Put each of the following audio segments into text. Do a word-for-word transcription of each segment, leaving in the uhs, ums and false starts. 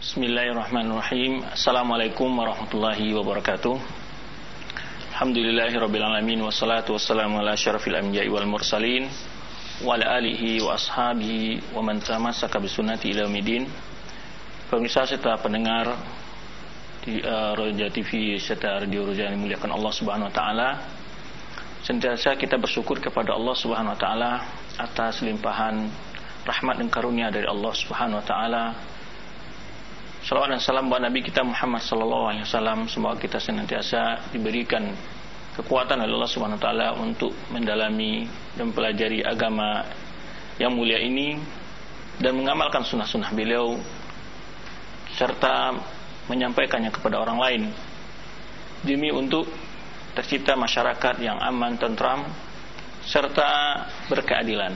Bismillahirrahmanirrahim. Assalamualaikum warahmatullahi wabarakatuh. Alhamdulillahirabbil alamin wassalatu wassalamu ala asyrafil anbiya'i wal mursalin wa ala alihi wa ashabihi wa man tamassaka bisunnati ila yaumil. Pemirsa serta pendengar di uh, Roja T V serta Radio Roja yang dimuliakan Allah Subhanahu wa taala. Senantiasa kita bersyukur kepada Allah Subhanahu wa taala atas limpahan rahmat dan karunia dari Allah Subhanahu wa taala. Salawat dan salam buat Nabi kita Muhammad sallallahu alaihi wasallam. Semoga kita senantiasa diberikan kekuatan oleh Allah Subhanahu wa taala untuk mendalami dan mempelajari agama yang mulia ini dan mengamalkan sunnah-sunnah beliau serta menyampaikannya kepada orang lain demi untuk tercipta masyarakat yang aman, tentram serta berkeadilan.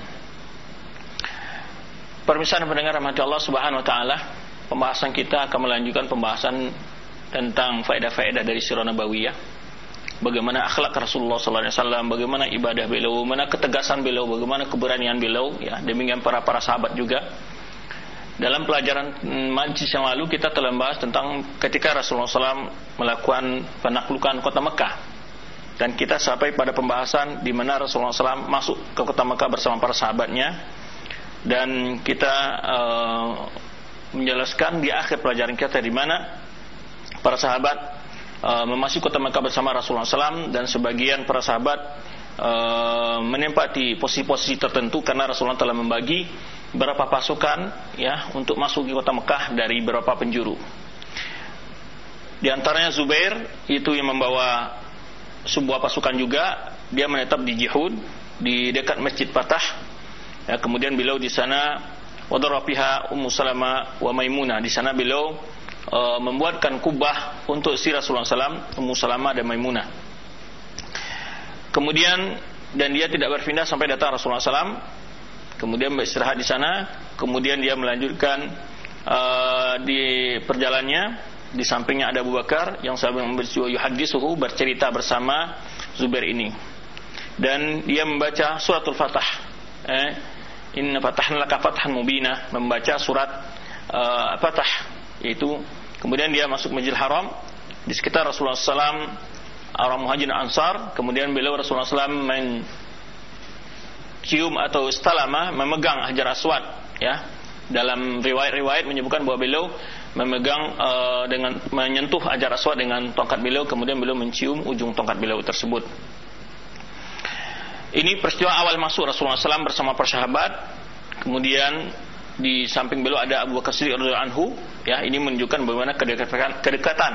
Pemirsa dan pendengar rahmat Allah Subhanahu wa taala, pembahasan kita akan melanjutkan pembahasan tentang faedah-faedah dari sirah nabawiyah. Bagaimana akhlak Rasulullah sallallahu alaihi wasallam, bagaimana ibadah beliau, bagaimana ketegasan beliau, bagaimana keberanian beliau, ya, demikian para para sahabat juga. Dalam pelajaran majlis yang lalu kita telah membahas tentang ketika Rasulullah sallallahu alaihi wasallam melakukan penaklukan kota Mekah. Dan kita sampai pada pembahasan di mana Rasulullah sallallahu alaihi wasallam masuk ke kota Mekah bersama para sahabatnya. Dan kita uh, menjelaskan di akhir pelajaran kita di mana para sahabat uh, memasuki kota Mekah bersama Rasulullah sallallahu alaihi wasallam dan sebagian para sahabat uh, menempati posisi-posisi tertentu karena Rasulullah telah membagi beberapa pasukan, ya, untuk masuk ke kota Mekah dari beberapa penjuru. Di antaranya Zubair itu yang membawa sebuah pasukan juga, dia menetap di Jihud di dekat Masjid Fatah. Ya, kemudian beliau di sana wadarafiha Ummu Salamah wa Maimunah. Di sana beliau uh, membuatkan kubah untuk si Rasulullah sallallahu alaihi wasallam, Ummu Salamah dan Maimunah. Kemudian dan dia tidak berpindah sampai datang Rasulullah sallallahu alaihi wasallam. Kemudian beristirahat di sana. Kemudian dia melanjutkan uh, di perjalanannya. Di sampingnya ada Abu Bakar yang sambil yuhadditsuhu, bercerita bersama Zubair ini. Dan dia membaca suratul Fatah. Eh, Inna fatahna laka fathan mubina, membaca surat uh, Fatah, yaitu kemudian dia masuk Masjidil Haram. Di sekitar Rasulullah sallallahu alaihi wasallam orang Muhajirin Ansar. Kemudian beliau Rasulullah sallallahu alaihi wasallam mencium atau istalama, memegang Hajar Aswad, ya. Dalam riwayat-riwayat menyebutkan bahwa beliau memegang uh, dengan menyentuh Hajar Aswad dengan tongkat beliau, kemudian beliau mencium ujung tongkat beliau tersebut. Ini peristiwa awal masuk Rasulullah sallallahu alaihi wasallam bersama para sahabat. Kemudian di samping beliau ada Abu Bakar Siddiq radhiyallahu anhu, ya. Ini menunjukkan bagaimana kedekatan, kedekatan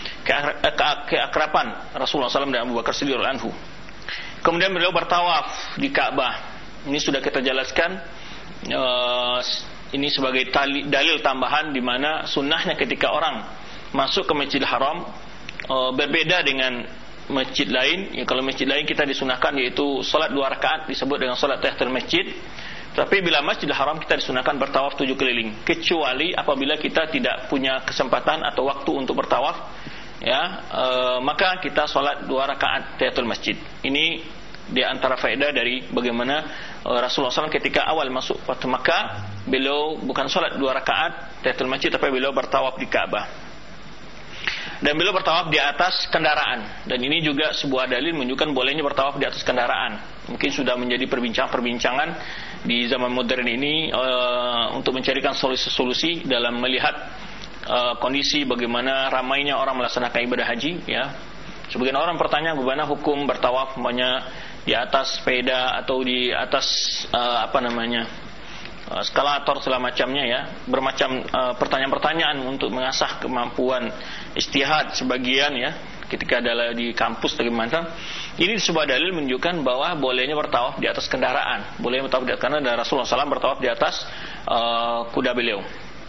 keakraban Rasulullah sallallahu alaihi wasallam dan Abu Bakar Siddiq radhiyallahu anhu. Kemudian beliau bertawaf di Ka'bah. Ini sudah kita jelaskan. Uh, ini sebagai tali, dalil tambahan di mana sunnahnya ketika orang masuk ke Masjidil Haram uh, berbeda dengan masjid lain. Ya, kalau masjid lain kita disunahkan yaitu salat dua rakaat, disebut dengan salat tahiyatul masjid. Tapi bila Masjidil Haram kita disunahkan bertawaf tujuh keliling, kecuali apabila kita tidak punya kesempatan atau waktu untuk bertawaf, ya, e, maka kita salat dua rakaat tahiyatul masjid. Ini di antara faedah dari bagaimana e, Rasulullah sallallahu alaihi wasallam ketika awal masuk kota Makkah, beliau bukan salat dua rakaat tahiyatul masjid, tapi beliau bertawaf di Ka'bah. Dan beliau bertawaf di atas kendaraan. Dan ini juga sebuah dalil menunjukkan bolehnya bertawaf di atas kendaraan. Mungkin sudah menjadi perbincangan-perbincangan di zaman modern ini uh, untuk mencarikan solusi-solusi dalam melihat uh, kondisi bagaimana ramainya orang melaksanakan ibadah haji, ya. Sebagian orang bertanya bagaimana hukum bertawaf umpamanya di atas sepeda atau di atas uh, apa namanya eskalator segala macamnya, ya. Bermacam uh, pertanyaan-pertanyaan untuk mengasah kemampuan ijtihad sebagian, ya, ketika adalah di kampus bagaimana. Ini sebuah dalil menunjukkan bahwa bolehnya bertawaf di atas kendaraan. Bolehnya bertawaf di atas kendaraan, dan Rasulullah sallallahu alaihi wasallam bertawaf di atas uh, kuda beliau.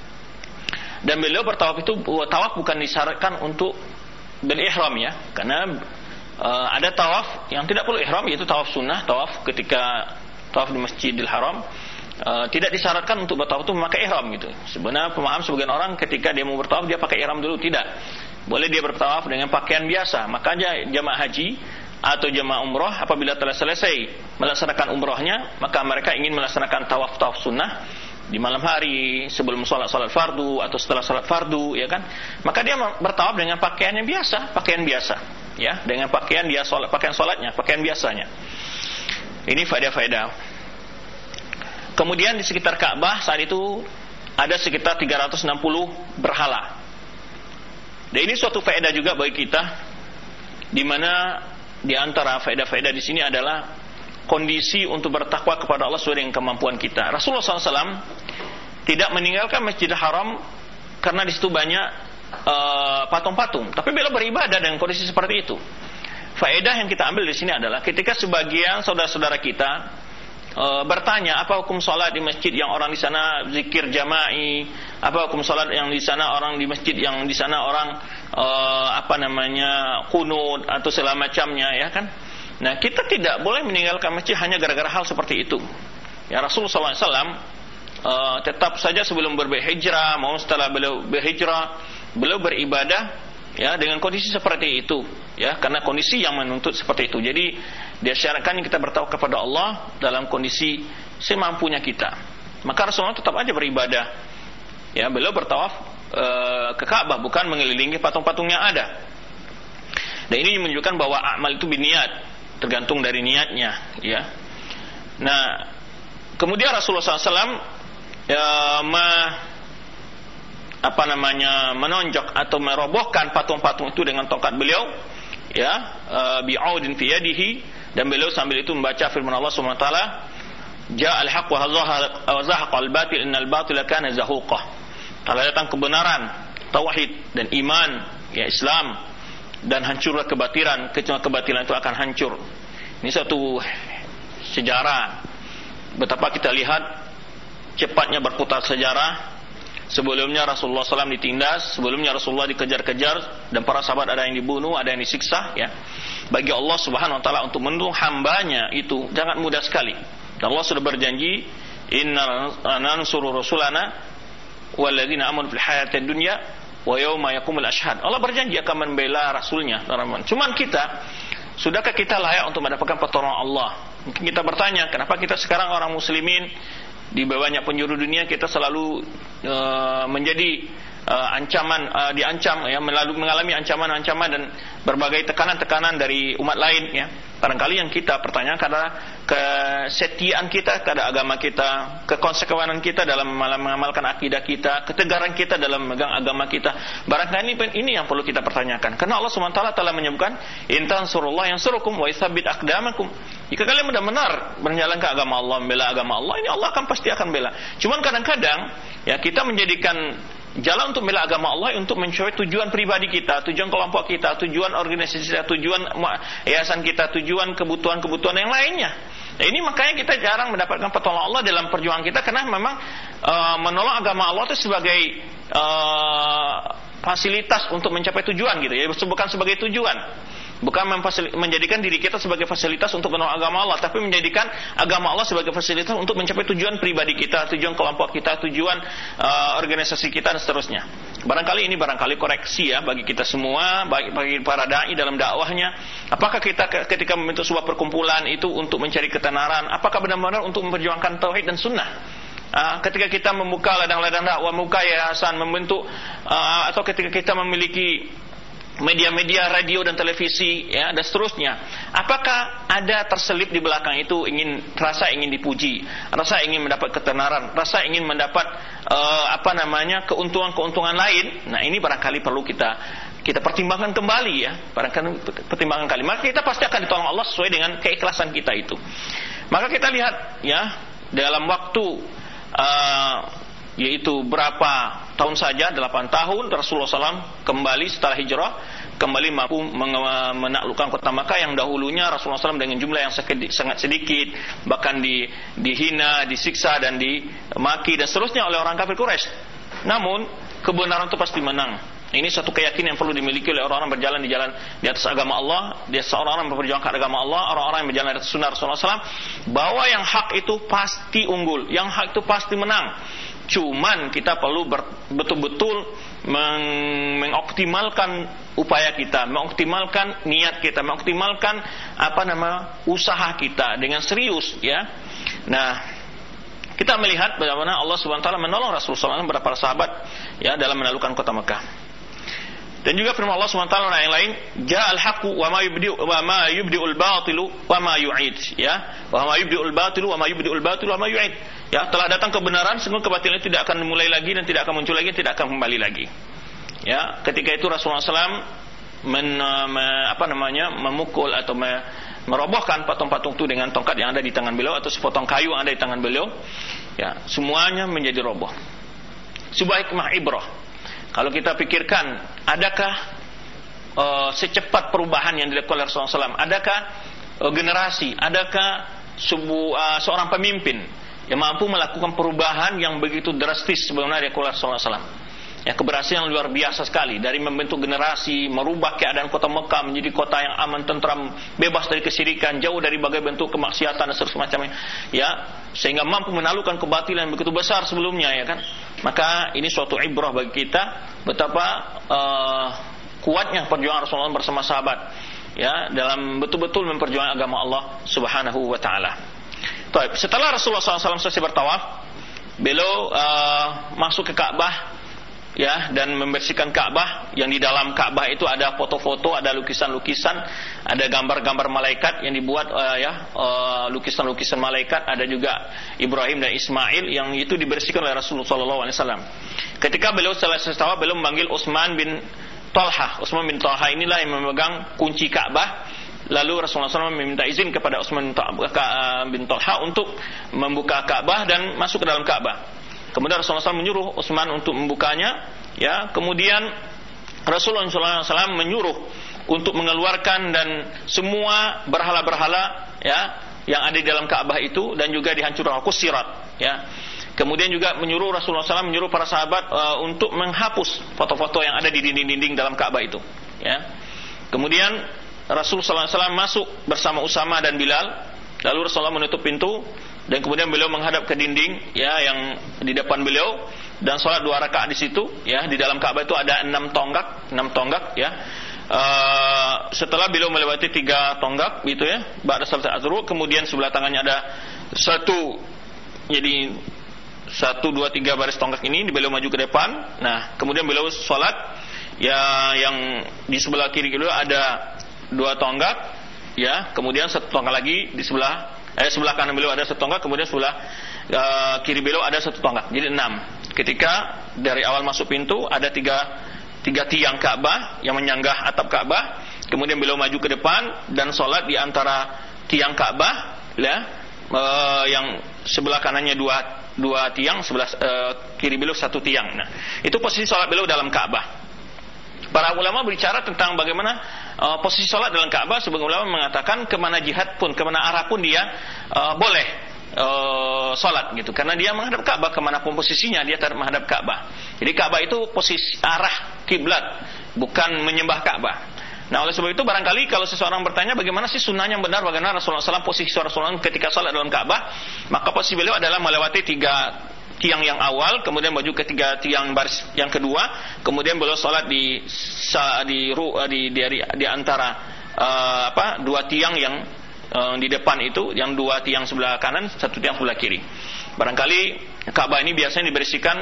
Dan beliau bertawaf itu, tawaf bukan disyaratkan untuk berihram, ya. Karena uh, ada tawaf yang tidak perlu ihram, yaitu tawaf sunnah, tawaf ketika tawaf di Masjidil Haram. Uh, tidak disyaratkan untuk bertawaf itu memakai ihram, gitu. Sebenarnya pemahaman sebagian orang ketika dia mau bertawaf dia pakai ihram dulu, tidak. Boleh dia bertawaf dengan pakaian biasa. Makanya jamaah haji atau jamaah umrah apabila telah selesai melaksanakan umrahnya, maka mereka ingin melaksanakan tawaf-tawaf sunnah, di malam hari sebelum sholat sholat fardu atau setelah sholat fardu, ya kan, maka dia bertawaf dengan pakaian yang biasa, pakaian biasa, ya, dengan pakaian dia sholat, pakaian sholatnya, pakaian biasanya. Ini faedah-faedah. Kemudian di sekitar Ka'bah saat itu ada sekitar tiga ratus enam puluh berhala. Dan ini suatu faedah juga bagi kita, di mana di antara faedah-faedah di sini adalah kondisi untuk bertakwa kepada Allah sesuai dengan kemampuan kita. Rasulullah shallallahu alaihi wasallam tidak meninggalkan Masjidil Haram karena di situ banyak uh, patung-patung, tapi beliau beribadah dengan kondisi seperti itu. Faedah yang kita ambil di sini adalah ketika sebagian saudara-saudara kita uh, bertanya apa hukum sholat di masjid yang orang di sana zikir jama'i, apa hukum sholat yang di sana orang di masjid yang di sana orang uh, apa namanya qunut atau segala macamnya, ya kan? Nah, kita tidak boleh meninggalkan masjid hanya gara-gara hal seperti itu. Ya, Rasulullah shallallahu alaihi wasallam uh, tetap saja sebelum berhijrah, mau setelah beliau berhijrah, beliau beribadah, ya, dengan kondisi seperti itu, ya, karena kondisi yang menuntut seperti itu. Jadi diasyarakan kita bertawaf kepada Allah dalam kondisi semampunya kita. Maka Rasulullah tetap aja beribadah. Ya, beliau bertawaf uh, ke Ka'bah, bukan mengelilingi patung-patung yang ada. Dan ini menunjukkan bahwa amal itu biniat, tergantung dari niatnya, ya. Nah, kemudian Rasulullah shallallahu alaihi wasallam ya, ma, apa namanya menonjok atau merobohkan patung-patung itu dengan tongkat beliau, ya, bi'audin fi yadihi, dan beliau sambil itu membaca firman Allah Subhanahu wa taala, ja'al haqq wa zahaqa al-batil innal batila kana zahuqa. Telah datang kebenaran, tauhid dan iman, ya, Islam, dan hancurlah kebatilan, kecuali kebatilan itu akan hancur. Ini satu sejarah betapa kita lihat cepatnya berputar sejarah. Sebelumnya Rasulullah shallallahu alaihi wasallam ditindas, sebelumnya Rasulullah dikejar-kejar, dan para sahabat ada yang dibunuh, ada yang disiksa, ya. Bagi Allah Subhanahu wa taala untuk menolong hambanya itu sangat mudah sekali. Dan Allah sudah berjanji, inna nansuru rasulana walladzina amanu fil hayatid dunya wa yauma yaqumul ashhad. Allah berjanji akan membela rasulnya. Cuman kita, sudahkah kita layak untuk mendapatkan pertolongan Allah? Mungkin kita bertanya, kenapa kita sekarang orang muslimin di banyak penjuru dunia kita selalu uh, menjadi uh, ancaman, uh, diancam, ya, melalui mengalami ancaman-ancaman dan berbagai tekanan-tekanan dari umat lain, ya. Barangkali yang kita pertanyakan adalah kesetiaan kita kepada agama kita, kekonsekuensan kita dalam mengamalkan akidah kita, ketegaran kita dalam memegang agama kita. Barangkali ini yang perlu kita pertanyakan. Karena Allah subhanahu wa taala telah menyebutkan, in tansurullah yansurukum wa yutsabbit aqdamakum. Jika kalian benar-benar menjalankan agama Allah, membela agama Allah, ini Allah akan pasti akan bela. Cuman kadang-kadang, ya, kita menjadikan jalan untuk membela agama Allah untuk mencapai tujuan pribadi kita, tujuan kelompok kita, tujuan organisasi kita, tujuan yayasan kita, tujuan kebutuhan-kebutuhan yang lainnya. Nah, ini makanya kita jarang mendapatkan pertolongan Allah dalam perjuangan kita, karena memang uh, menolong agama Allah itu sebagai uh, fasilitas untuk mencapai tujuan, gitu ya, bukan sebagai tujuan. Bukan menjadikan diri kita sebagai fasilitas untuk menolong agama Allah, tapi menjadikan agama Allah sebagai fasilitas untuk mencapai tujuan pribadi kita, tujuan kelompok kita, tujuan uh, organisasi kita, dan seterusnya. Barangkali ini barangkali koreksi, ya, bagi kita semua, bagi, bagi para dai dalam dakwahnya. Apakah kita ketika membentuk sebuah perkumpulan itu untuk mencari ketenaran? Apakah benar-benar untuk memperjuangkan tauhid dan sunnah? Uh, ketika kita membuka ladang-ladang dakwah, membuka yayasan, membentuk uh, atau ketika kita memiliki media-media radio dan televisi, ya, dan seterusnya, apakah ada terselip di belakang itu ingin rasa ingin dipuji, rasa ingin mendapat ketenaran, rasa ingin mendapat uh, apa namanya keuntungan-keuntungan lain? Nah, ini barangkali perlu kita kita pertimbangkan kembali, ya, barangkali pertimbangkan kali. Maka kita pasti akan ditolong Allah sesuai dengan keikhlasan kita itu. Maka kita lihat, ya, dalam waktu uh, yaitu berapa tahun saja, delapan tahun, Rasulullah shallallahu alaihi wasallam kembali setelah hijrah, kembali mampu menaklukkan kota Makkah yang dahulunya Rasulullah shallallahu alaihi wasallam dengan jumlah yang sangat sedikit, bahkan di, dihina, disiksa, dan dimaki, dan seterusnya oleh orang kafir Quraisy. Namun, kebenaran itu pasti menang. Ini satu keyakinan yang perlu dimiliki oleh orang-orang berjalan di jalan di atas agama Allah, dia seorang orang memperjuangkan agama Allah, orang-orang yang berjalan di atas sunnah Rasulullah shallallahu alaihi wasallam, bahwa yang hak itu pasti unggul, yang hak itu pasti menang. Cuman kita perlu ber, betul-betul meng, mengoptimalkan upaya kita, mengoptimalkan niat kita, mengoptimalkan apa nama usaha kita dengan serius, ya. Nah, kita melihat bagaimana Allah Subhanahu wa taala menolong Rasulullah sallallahu alaihi wasallam beberapa sahabat ya dalam menaklukkan kota Mekah. Dan juga firman Allah Subhanahu wa taala yang lain, ja'al haqqu wa ma yubdi'u wa ma yubdi'ul batilu wa ma yu'id, ya. Wa ma yubdi'ul batilu wa ma yubdi'ul batilu wa ma yu'id. Ya, telah datang kebenaran, sungguh kebatilan itu tidak akan mulai lagi dan tidak akan muncul lagi, tidak akan kembali lagi. Ya, ketika itu Rasulullah sallallahu alaihi wasallam men, me, apa namanya memukul atau me, merobohkan patung-patung itu dengan tongkat yang ada di tangan beliau atau sepotong kayu yang ada di tangan beliau, ya, semuanya menjadi roboh. Sebuah hikmah ibrah. Kalau kita pikirkan, adakah uh, secepat perubahan yang dilakukan oleh Rasulullah sallallahu alaihi wasallam? Adakah uh, generasi, adakah sebuah uh, seorang pemimpin yang mampu melakukan perubahan yang begitu drastis sebagaimana dilakukan oleh Rasulullah sallallahu alaihi wasallam? Ya, keberhasilan luar biasa sekali dari membentuk generasi, merubah keadaan kota Mekah menjadi kota yang aman, tentram, bebas dari kesyirikan, jauh dari berbagai bentuk kemaksiatan dan semacamnya. Ya, sehingga mampu menaklukkan kebatilan yang begitu besar sebelumnya, ya kan? Maka ini suatu ibrah bagi kita betapa uh, kuatnya perjuangan Rasulullah bersama sahabat, ya, dalam betul-betul memperjuangkan agama Allah Subhanahu wa taala. Baik, setelah Rasulullah sallallahu alaihi wasallam selesai bertawaf, beliau uh, masuk ke Ka'bah, ya, dan membersihkan Ka'bah. Yang di dalam Ka'bah itu ada foto-foto, ada lukisan-lukisan, ada gambar-gambar malaikat yang dibuat uh, ya uh, lukisan-lukisan malaikat, ada juga Ibrahim dan Ismail yang itu dibersihkan oleh Rasulullah sallallahu alaihi wasallam. Ketika beliau selesai tawaf, beliau memanggil Utsman bin Talha. Utsman bin Talha inilah yang memegang kunci Ka'bah. Lalu Rasulullah sallallahu alaihi wasallam meminta izin kepada Utsman bin Talha untuk membuka Ka'bah dan masuk ke dalam Ka'bah. Kemudian Rasulullah sallallahu alaihi wasallam menyuruh Utsman untuk membukanya, ya. Kemudian Rasulullah sallallahu alaihi wasallam menyuruh untuk mengeluarkan dan semua berhala-berhala, ya, yang ada di dalam Ka'bah itu dan juga dihancurkan, kusirat, ya. Kemudian juga menyuruh Rasulullah sallallahu alaihi wasallam menyuruh para sahabat uh, untuk menghapus foto-foto yang ada di dinding-dinding dalam Ka'bah itu, ya. Kemudian Rasulullah sallallahu alaihi wasallam masuk bersama Usama dan Bilal. Lalu Rasulullah menutup pintu dan kemudian beliau menghadap ke dinding, ya, yang di depan beliau dan sholat dua rakaat di situ, ya. Di dalam Ka'bah itu ada enam tonggak, enam tonggak, ya. Uh, setelah beliau melewati tiga tonggak, gitu, ya, ba'da salat azhar, kemudian sebelah tangannya ada satu, jadi satu dua tiga baris tonggak ini, beliau maju ke depan. Nah, kemudian beliau sholat, ya, yang di sebelah kiri beliau ada dua tonggak, ya. Kemudian satu tonggak lagi di sebelah Eh, sebelah kanan beliau ada satu tonggak, kemudian sebelah uh, kiri beliau ada satu tonggak, jadi enam. Ketika dari awal masuk pintu ada tiga, tiga tiang Ka'bah yang menyanggah atap Ka'bah, kemudian beliau maju ke depan dan sholat di antara tiang Ka'bah, ya, uh, yang sebelah kanannya dua, dua tiang, sebelah uh, kiri beliau satu tiang. Nah, itu posisi sholat beliau dalam Ka'bah. Para ulama berbicara tentang bagaimana uh, posisi sholat dalam Ka'bah. Sebagian ulama mengatakan kemana jihad pun, kemana arah pun dia uh, boleh uh, sholat, gitu, karena dia menghadap Ka'bah, kemanapun posisinya dia menghadap Ka'bah. Jadi Ka'bah itu posisi arah kiblat, bukan menyembah Ka'bah. Nah, oleh sebab itu barangkali kalau seseorang bertanya bagaimana sih sunnah yang benar, bagaimana Rasulullah sallallahu alaihi wasallam posisi Rasulullah ketika sholat dalam Ka'bah, maka posisi beliau adalah melewati tiga tiang yang awal, kemudian maju ke tiga tiang baris yang kedua, kemudian beliau sholat di di di di, di, di antara uh, apa dua tiang yang uh, di depan itu, yang dua tiang sebelah kanan, satu tiang sebelah kiri. Barangkali Ka'bah ini biasanya dibersihkan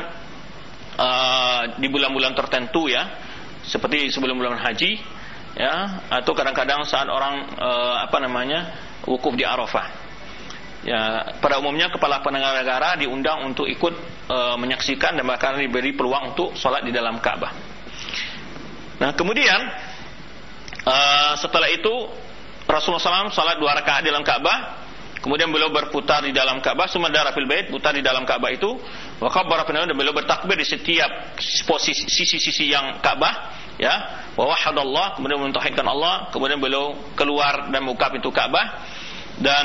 uh, di bulan-bulan tertentu, ya, seperti sebelum bulan haji, ya, atau kadang-kadang saat orang uh, apa namanya wukuf di Arafah. Ya, pada umumnya kepala penyelenggara negara diundang untuk ikut e, menyaksikan dan bahkan diberi peluang untuk sholat di dalam Ka'bah. Nah, kemudian e, setelah itu Rasulullah sallallahu alaihi wasallam sholat dua rakaat di dalam Ka'bah, kemudian beliau berputar di dalam Ka'bah, sumandara fil bait, putar di dalam Ka'bah itu, wa kabbara, dan beliau bertakbir di setiap posisi sisi-sisi yang Ka'bah, ya, wa wahadallah, kemudian mentauhidkan Allah, kemudian beliau keluar dan membuka pintu Ka'bah. Dan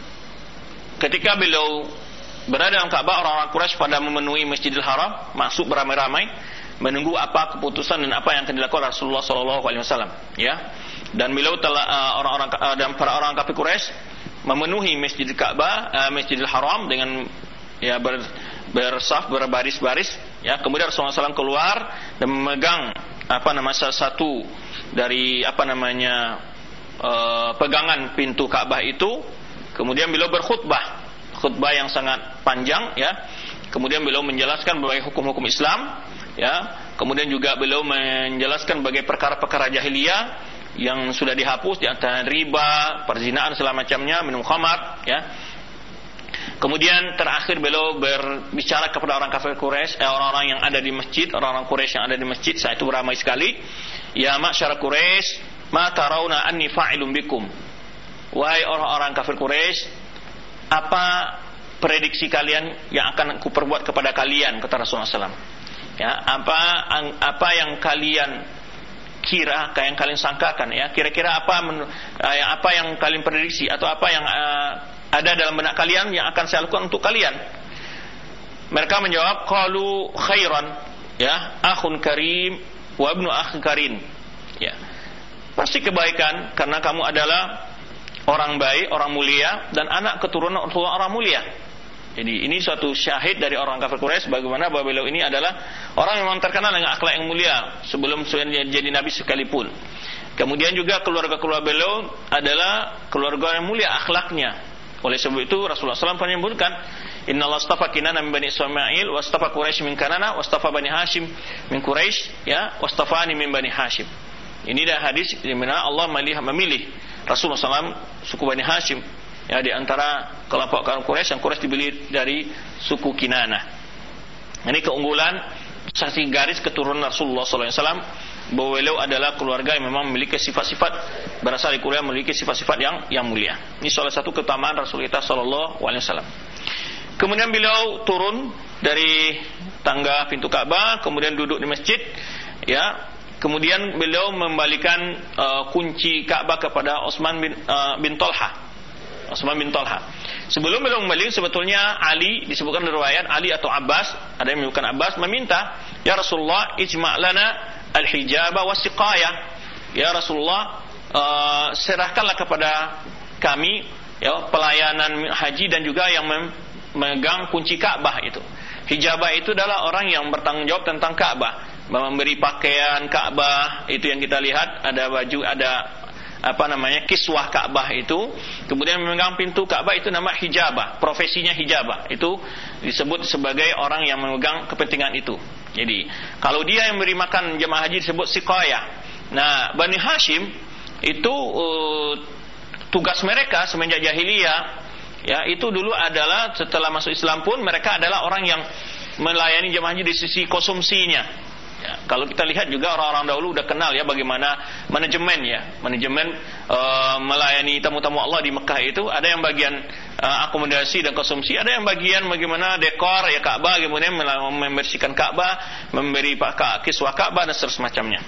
ketika beliau berada dalam Ka'bah, orang-orang Quraisy pada memenuhi Masjidil Haram, masuk beramai-ramai menunggu apa keputusan dan apa yang akan dilakukan Rasulullah sallallahu alaihi wasallam, ya. Dan beliau telah uh, orang-orang uh, dan para orang kafir Quraisy memenuhi Masjidil Ka'bah, uh, Masjidil Haram dengan, ya, ber, bersaf, berbaris-baris, ya. Kemudian Rasulullah sallallahu alaihi wasallam keluar dan memegang apa nama salah satu dari apa namanya uh, pegangan pintu Ka'bah itu. Kemudian beliau berkhutbah, khutbah yang sangat panjang, ya. Kemudian beliau menjelaskan berbagai hukum-hukum Islam, ya. Kemudian juga beliau menjelaskan berbagai perkara-perkara jahiliyah yang sudah dihapus, di antara riba, perzinaan segala macamnya, minum khamar, ya. Kemudian terakhir beliau berbicara kepada orang kafir Quraisy, eh, orang-orang yang ada di masjid, orang-orang Quraisy yang ada di masjid saat itu beramai sekali. Ya ma'syar Quraisy, ma tarawna anni fa'ilun bikum. Wahai orang-orang kafir Quraisy, apa prediksi kalian yang akan aku perbuat kepada kalian, kata Rasulullah shallallahu alaihi wasallam. Ya, apa apa yang kalian kira, yang kalian sangkakan, ya, kira-kira apa men, uh, apa yang kalian prediksi atau apa yang uh, ada dalam benak kalian yang akan saya lakukan untuk kalian. Mereka menjawab, qalu khairan, ya, akhun karim wa ibnu akhin karim. Ya. Pasti kebaikan karena kamu adalah orang baik, orang mulia dan anak keturunan orang mulia. Jadi ini suatu syahid dari orang kafir Quraisy bagaimana bahwa beliau ini adalah orang yang memang terkenal dengan akhlak yang mulia sebelum jadi nabi sekalipun. Kemudian juga keluarga-keluarga beliau adalah keluarga yang mulia akhlaknya. Oleh sebab itu Rasulullah shallallahu alaihi wasallam pernah menyebutkan, Innallaha astafa Kinana min Bani Ismail, wastafa Quraisy min Kanana, wastafa Bani Hashim min Quraisy, ya, wastafani min Bani Hashim. Ini dah hadis di mana Allah memilih, memilih Rasulullah shallallahu alaihi wasallam suku Bani Hashim, ya, di antara kelompok kaum Quraisy yang Quraisy dibeli dari suku Kinana. Ini keunggulan saksi garis keturunan Rasulullah shallallahu alaihi wasallam bahwa beliau adalah keluarga yang memang memiliki sifat-sifat berasal dari keluarga memiliki sifat-sifat yang yang mulia. Ini salah satu keutamaan Rasulullah shallallahu alaihi wasallam. Kemudian beliau turun dari tangga pintu Ka'bah, kemudian duduk di masjid, ya. Kemudian beliau membalikan uh, kunci Ka'bah kepada Utsman bin uh, bin Thalhah. Utsman bin Thalhah. Sebelum beliau kembali, sebetulnya Ali, disebutkan dalam riwayat Ali atau Abbas, ada yang menyebutkan Abbas, meminta, ya Rasulullah, ijma' lana al-hijaba wa siqaya. Ya Rasulullah, uh, serahkanlah kepada kami, ya, pelayanan haji dan juga yang memegang kunci Ka'bah itu. Hijabah itu adalah orang yang bertanggung jawab tentang Ka'bah, memberi pakaian Ka'bah, itu yang kita lihat, ada baju, ada apa namanya, kiswah Ka'bah itu. Kemudian memegang pintu Ka'bah itu nama hijabah, profesinya hijabah. Itu disebut sebagai orang yang memegang kepentingan itu. Jadi, kalau dia yang memberi makan jemaah haji disebut siqayah. Nah, Bani Hashim itu uh, tugas mereka semenjak jahiliyah, ya, itu dulu adalah setelah masuk Islam pun mereka adalah orang yang melayani jemaah haji di sisi konsumsinya. Ya, kalau kita lihat juga orang-orang dahulu udah kenal, ya, bagaimana manajemen, ya, manajemen uh, melayani tamu-tamu Allah di Mekah itu ada yang bagian uh, akomodasi dan konsumsi, ada yang bagian bagaimana dekor, ya, Ka'bah, kemudian membersihkan Ka'bah, memberi kiswah Ka'bah dan semacamnya.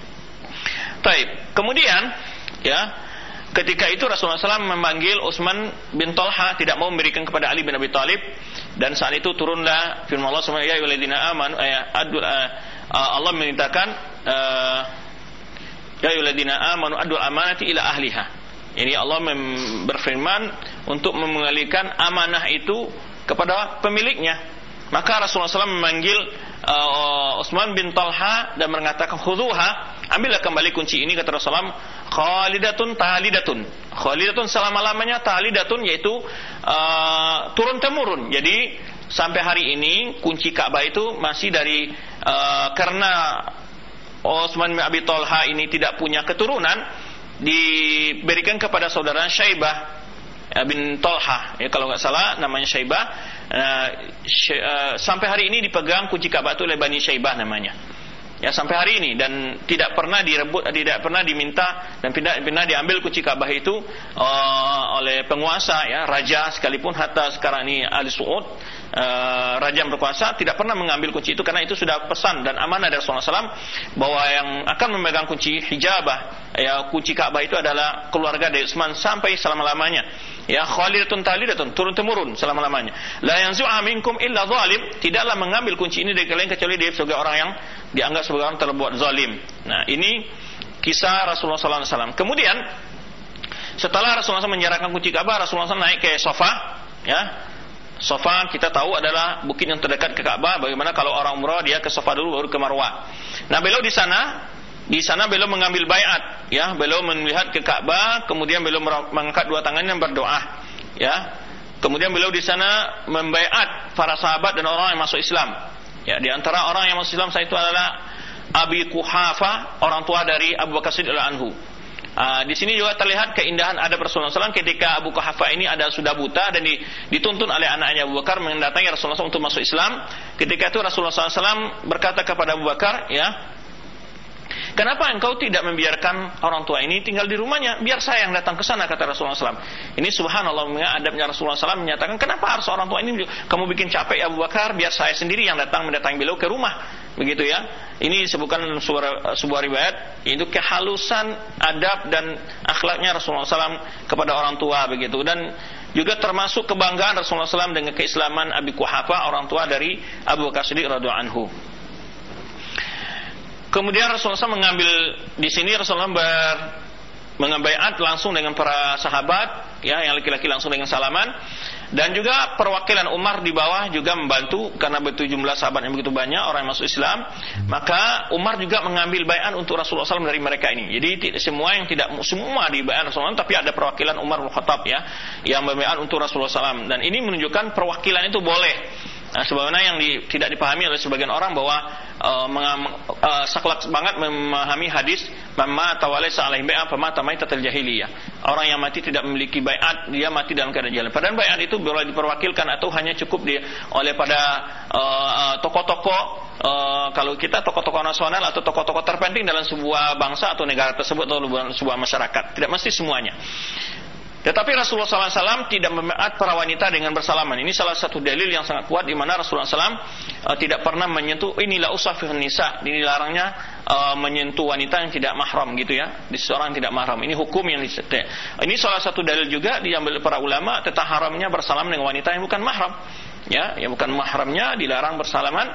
Baik, kemudian, ya, ketika itu Rasulullah shallallahu alaihi wasallam memanggil Utsman bin Thalhah, tidak mau memberikan kepada Ali bin Abi Thalib, dan saat itu turunlah firman Allah subhanahu wa ta'ala, ya ayyuhalladzina amanu, ya, adul uh, Allah memintakan, uh, ya ayyuhalladzina amanu adul amanati ila ahliha. Ini Allah berfirman untuk mengalihkan amanah itu kepada pemiliknya. Maka Rasulullah shallallahu alaihi wasallam memanggil uh, Utsman bin Thalhah dan mengatakan, khudhuha, ambillah kembali kunci ini, kata Rasulullah, khalidatun talidatun. Khalidatun selama-lamanya, talidatun yaitu uh, turun temurun. Jadi sampai hari ini kunci Ka'bah itu masih dari uh, karena Utsman bin Abi Thalhah ini tidak punya keturunan, diberikan kepada saudara Syaibah bin Thalhah, ya, kalau nggak salah namanya Syaibah. Uh, sy- uh, sampai hari ini dipegang kunci Ka'bah itu oleh Bani Syaibah namanya, ya, sampai hari ini, dan tidak pernah direbut, tidak pernah diminta dan tidak pernah diambil kunci Ka'bah itu uh, oleh penguasa, ya, raja sekalipun. Hatta sekarang ini Ali Saud, uh, raja yang berkuasa, tidak pernah mengambil kunci itu karena itu sudah pesan dan amanah dari Rasulullah shallallahu alaihi wasallam bahwa yang akan memegang kunci hijabah, ya, kunci Ka'bah itu adalah keluarga dari Utsman sampai selama-lamanya. Ya, khalidatun talidatun, turun temurun selama-lamanya. La yanzu'a minkum illa zalim, tidaklah mengambil kunci ini dari kalian kecuali dia sebagai orang yang dianggap sebagai orang terbuat zalim. Nah, ini kisah Rasulullah sallallahu alaihi wasallam. Kemudian setelah Rasulullah sallallahu alaihi wasallam menyerahkan kunci Ka'bah, Rasulullah sallallahu alaihi wasallam naik ke Safa, ya. Safa kita tahu adalah bukit yang terdekat ke Ka'bah. Bagaimana kalau orang umrah dia ke Safa dulu baru ke Marwah. Nah, beliau di sana Di sana beliau mengambil baiat, ya, beliau melihat ke Ka'bah, kemudian beliau mengangkat dua tangannya dan berdoa, ya. Kemudian beliau di sana membaiat para sahabat dan orang yang masuk Islam. Ya, di antara orang yang masuk Islam saat itu adalah Abi Quhafa, orang tua dari Abu Bakar Siddiq radhiyallahu anhu. Uh, di sini juga terlihat keindahan adab Rasulullah shallallahu alaihi wasallam ketika Abu Quhafa ini ada sudah buta dan dituntun oleh anaknya Abu Bakar mendatangi Rasulullah shallallahu alaihi wasallam untuk masuk Islam. Ketika itu Rasulullah shallallahu alaihi wasallam berkata kepada Abu Bakar, ya, kenapa engkau tidak membiarkan orang tua ini tinggal di rumahnya? Biar saya yang datang ke sana, kata Rasulullah shallallahu alaihi wasallam. Ini subhanallah, adabnya Rasulullah shallallahu alaihi wasallam menyatakan, kenapa harus orang tua ini kamu bikin capek ya Abu Bakar? Biar saya sendiri yang datang mendatangi beliau ke rumah. Begitu ya. Ini disebutkan sebuah, sebuah riwayat, itu kehalusan adab dan akhlaknya Rasulullah shallallahu alaihi wasallam kepada orang tua begitu. Dan juga termasuk kebanggaan Rasulullah shallallahu alaihi wasallam dengan keislaman Abi Quhafa, orang tua dari Abu Bakar Siddiq radhiyallahu anhu. Kemudian Rasulullah shallallahu alaihi wasallam mengambil di sini Rasulullah ber, mengabaiat langsung dengan para sahabat, ya, yang laki-laki langsung dengan salaman. Dan juga perwakilan Umar di bawah juga membantu karena betul jumlah sahabat yang begitu banyak orang yang masuk Islam. Maka Umar juga mengambil baiat untuk Rasulullah shallallahu alaihi wasallam dari mereka ini. Jadi semua yang tidak semua di baiat Rasulullah, tapi ada perwakilan Umar bin Khattab, ya, yang membaiat untuk Rasulullah shallallahu alaihi wasallam. Dan ini menunjukkan perwakilan itu boleh. Nah, sebagaimana yang di, tidak dipahami oleh sebagian orang bahwa uh, mengam, uh, saklek banget memahami hadis mamma tawalaysa alaihi bai'ah fama tamaitatul jahiliyah. Orang yang mati tidak memiliki baiat, dia mati dalam keadaan jahil. Padahal baiat itu boleh diperwakilkan atau hanya cukup di, oleh pada uh, tokoh-tokoh uh, kalau kita tokoh-tokoh nasional atau tokoh-tokoh terpenting dalam sebuah bangsa atau negara tersebut atau sebuah masyarakat. Tidak mesti semuanya. Tetapi Rasulullah shallallahu alaihi wasallam tidak membaiat para wanita dengan bersalaman. Ini salah satu dalil yang sangat kuat di mana Rasulullah shallallahu alaihi wasallam uh, tidak pernah menyentuh, inilah usafihun nisa, dilarangnya uh, menyentuh wanita yang tidak mahram gitu ya, di seorang yang tidak mahram. Ini hukum yang disetek. Ini salah satu dalil juga diambil para ulama tentang haramnya bersalam dengan wanita yang bukan mahram. Ya, yang bukan mahramnya dilarang bersalaman.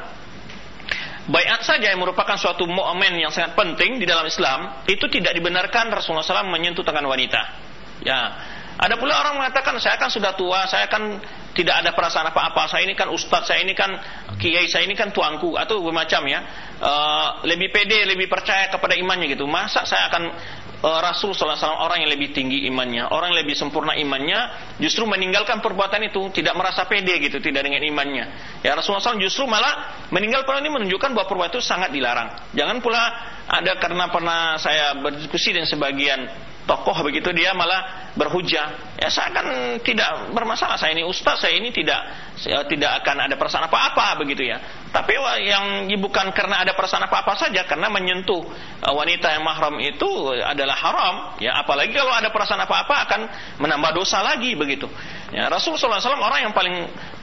Baiat saja yang merupakan suatu momen yang sangat penting di dalam Islam, itu tidak dibenarkan Rasulullah shallallahu alaihi wasallam menyentuh tangan wanita. Ya. Ada pula orang mengatakan, saya kan sudah tua, saya kan tidak ada perasaan apa-apa, saya ini kan ustadz, saya ini kan kiai, saya ini kan tuanku, atau bermacam ya, uh, lebih pede, lebih percaya kepada imannya gitu. Masa saya akan uh, Rasul sallallahu alaihi wasallam, orang yang lebih tinggi imannya, orang yang lebih sempurna imannya, justru meninggalkan perbuatan itu, tidak merasa pede gitu, tidak dengan imannya. Ya, Rasulullah shallallahu alaihi wasallam justru malah meninggalkan ini menunjukkan bahwa perbuatan itu sangat dilarang. Jangan pula ada, karena pernah saya berdiskusi dengan sebagian tokoh begitu, dia malah berhujah, ya saya kan tidak bermasalah, saya ini ustaz, saya ini tidak saya tidak akan ada perasaan apa-apa begitu ya. Tapi yang bukan karena ada perasaan apa-apa saja, karena menyentuh wanita yang mahram itu adalah haram, ya, apalagi kalau ada perasaan apa-apa akan menambah dosa lagi begitu. Ya, Rasulullah shallallahu alaihi wasallam orang yang paling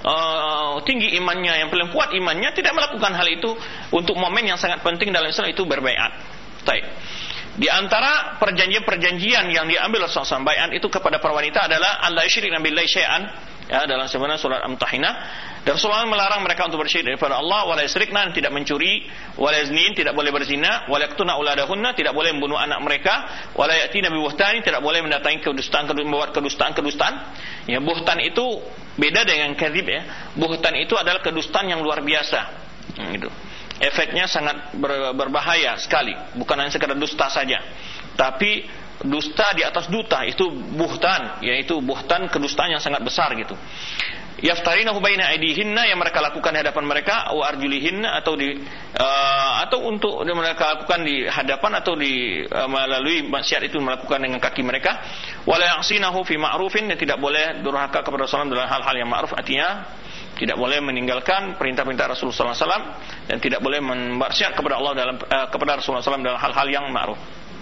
uh, tinggi imannya, yang paling kuat imannya, tidak melakukan hal itu untuk momen yang sangat penting dalam Islam, itu berbaiat. Baik. Di antara perjanjian-perjanjian yang diambil Rasulullah shallallahu alaihi wasallam baiat itu kepada para wanita adalah alla yusyrikna billahi syai'an, ya, dalam sebenarnya surat Al-Mumtahinah. Dan Rasulullah melarang mereka untuk bersyirik kepada Allah, wala yusrikna, tidak mencuri, wala yaznin, tidak boleh berzina, wala yaqtuna auladahunna, tidak boleh membunuh anak mereka, wala yatina bi buhtan, tidak boleh mendatangi kedustaan, membuat kedustaan-kedustaan. Ya, buhtan itu beda dengan kadzib ya. Buhtan itu adalah kedustaan yang luar biasa. Hmm, gitu. Efeknya sangat ber, berbahaya sekali, bukan hanya sekedar dusta saja, tapi dusta di atas dusta, itu buhtan, yaitu buhtan, kedustaan yang sangat besar gitu. Yaftarinahu baina aidihinna, yang mereka lakukan di hadapan mereka, wa arjulihinna, atau di uh, atau untuk mereka lakukan di hadapan atau di uh, melalui maksiat itu melakukan dengan kaki mereka. Wala ya'sinahu fi ma'rufin, dan tidak boleh durhaka kepada Rasulullah dalam hal-hal yang ma'ruf, artinya tidak boleh meninggalkan perintah-perintah Rasulullah sallallahu alaihi wasallam, dan tidak boleh bermaksiat kepada Allah dalam uh, kepada Rasulullah sallallahu alaihi wasallam dalam hal-hal yang ma'ruf.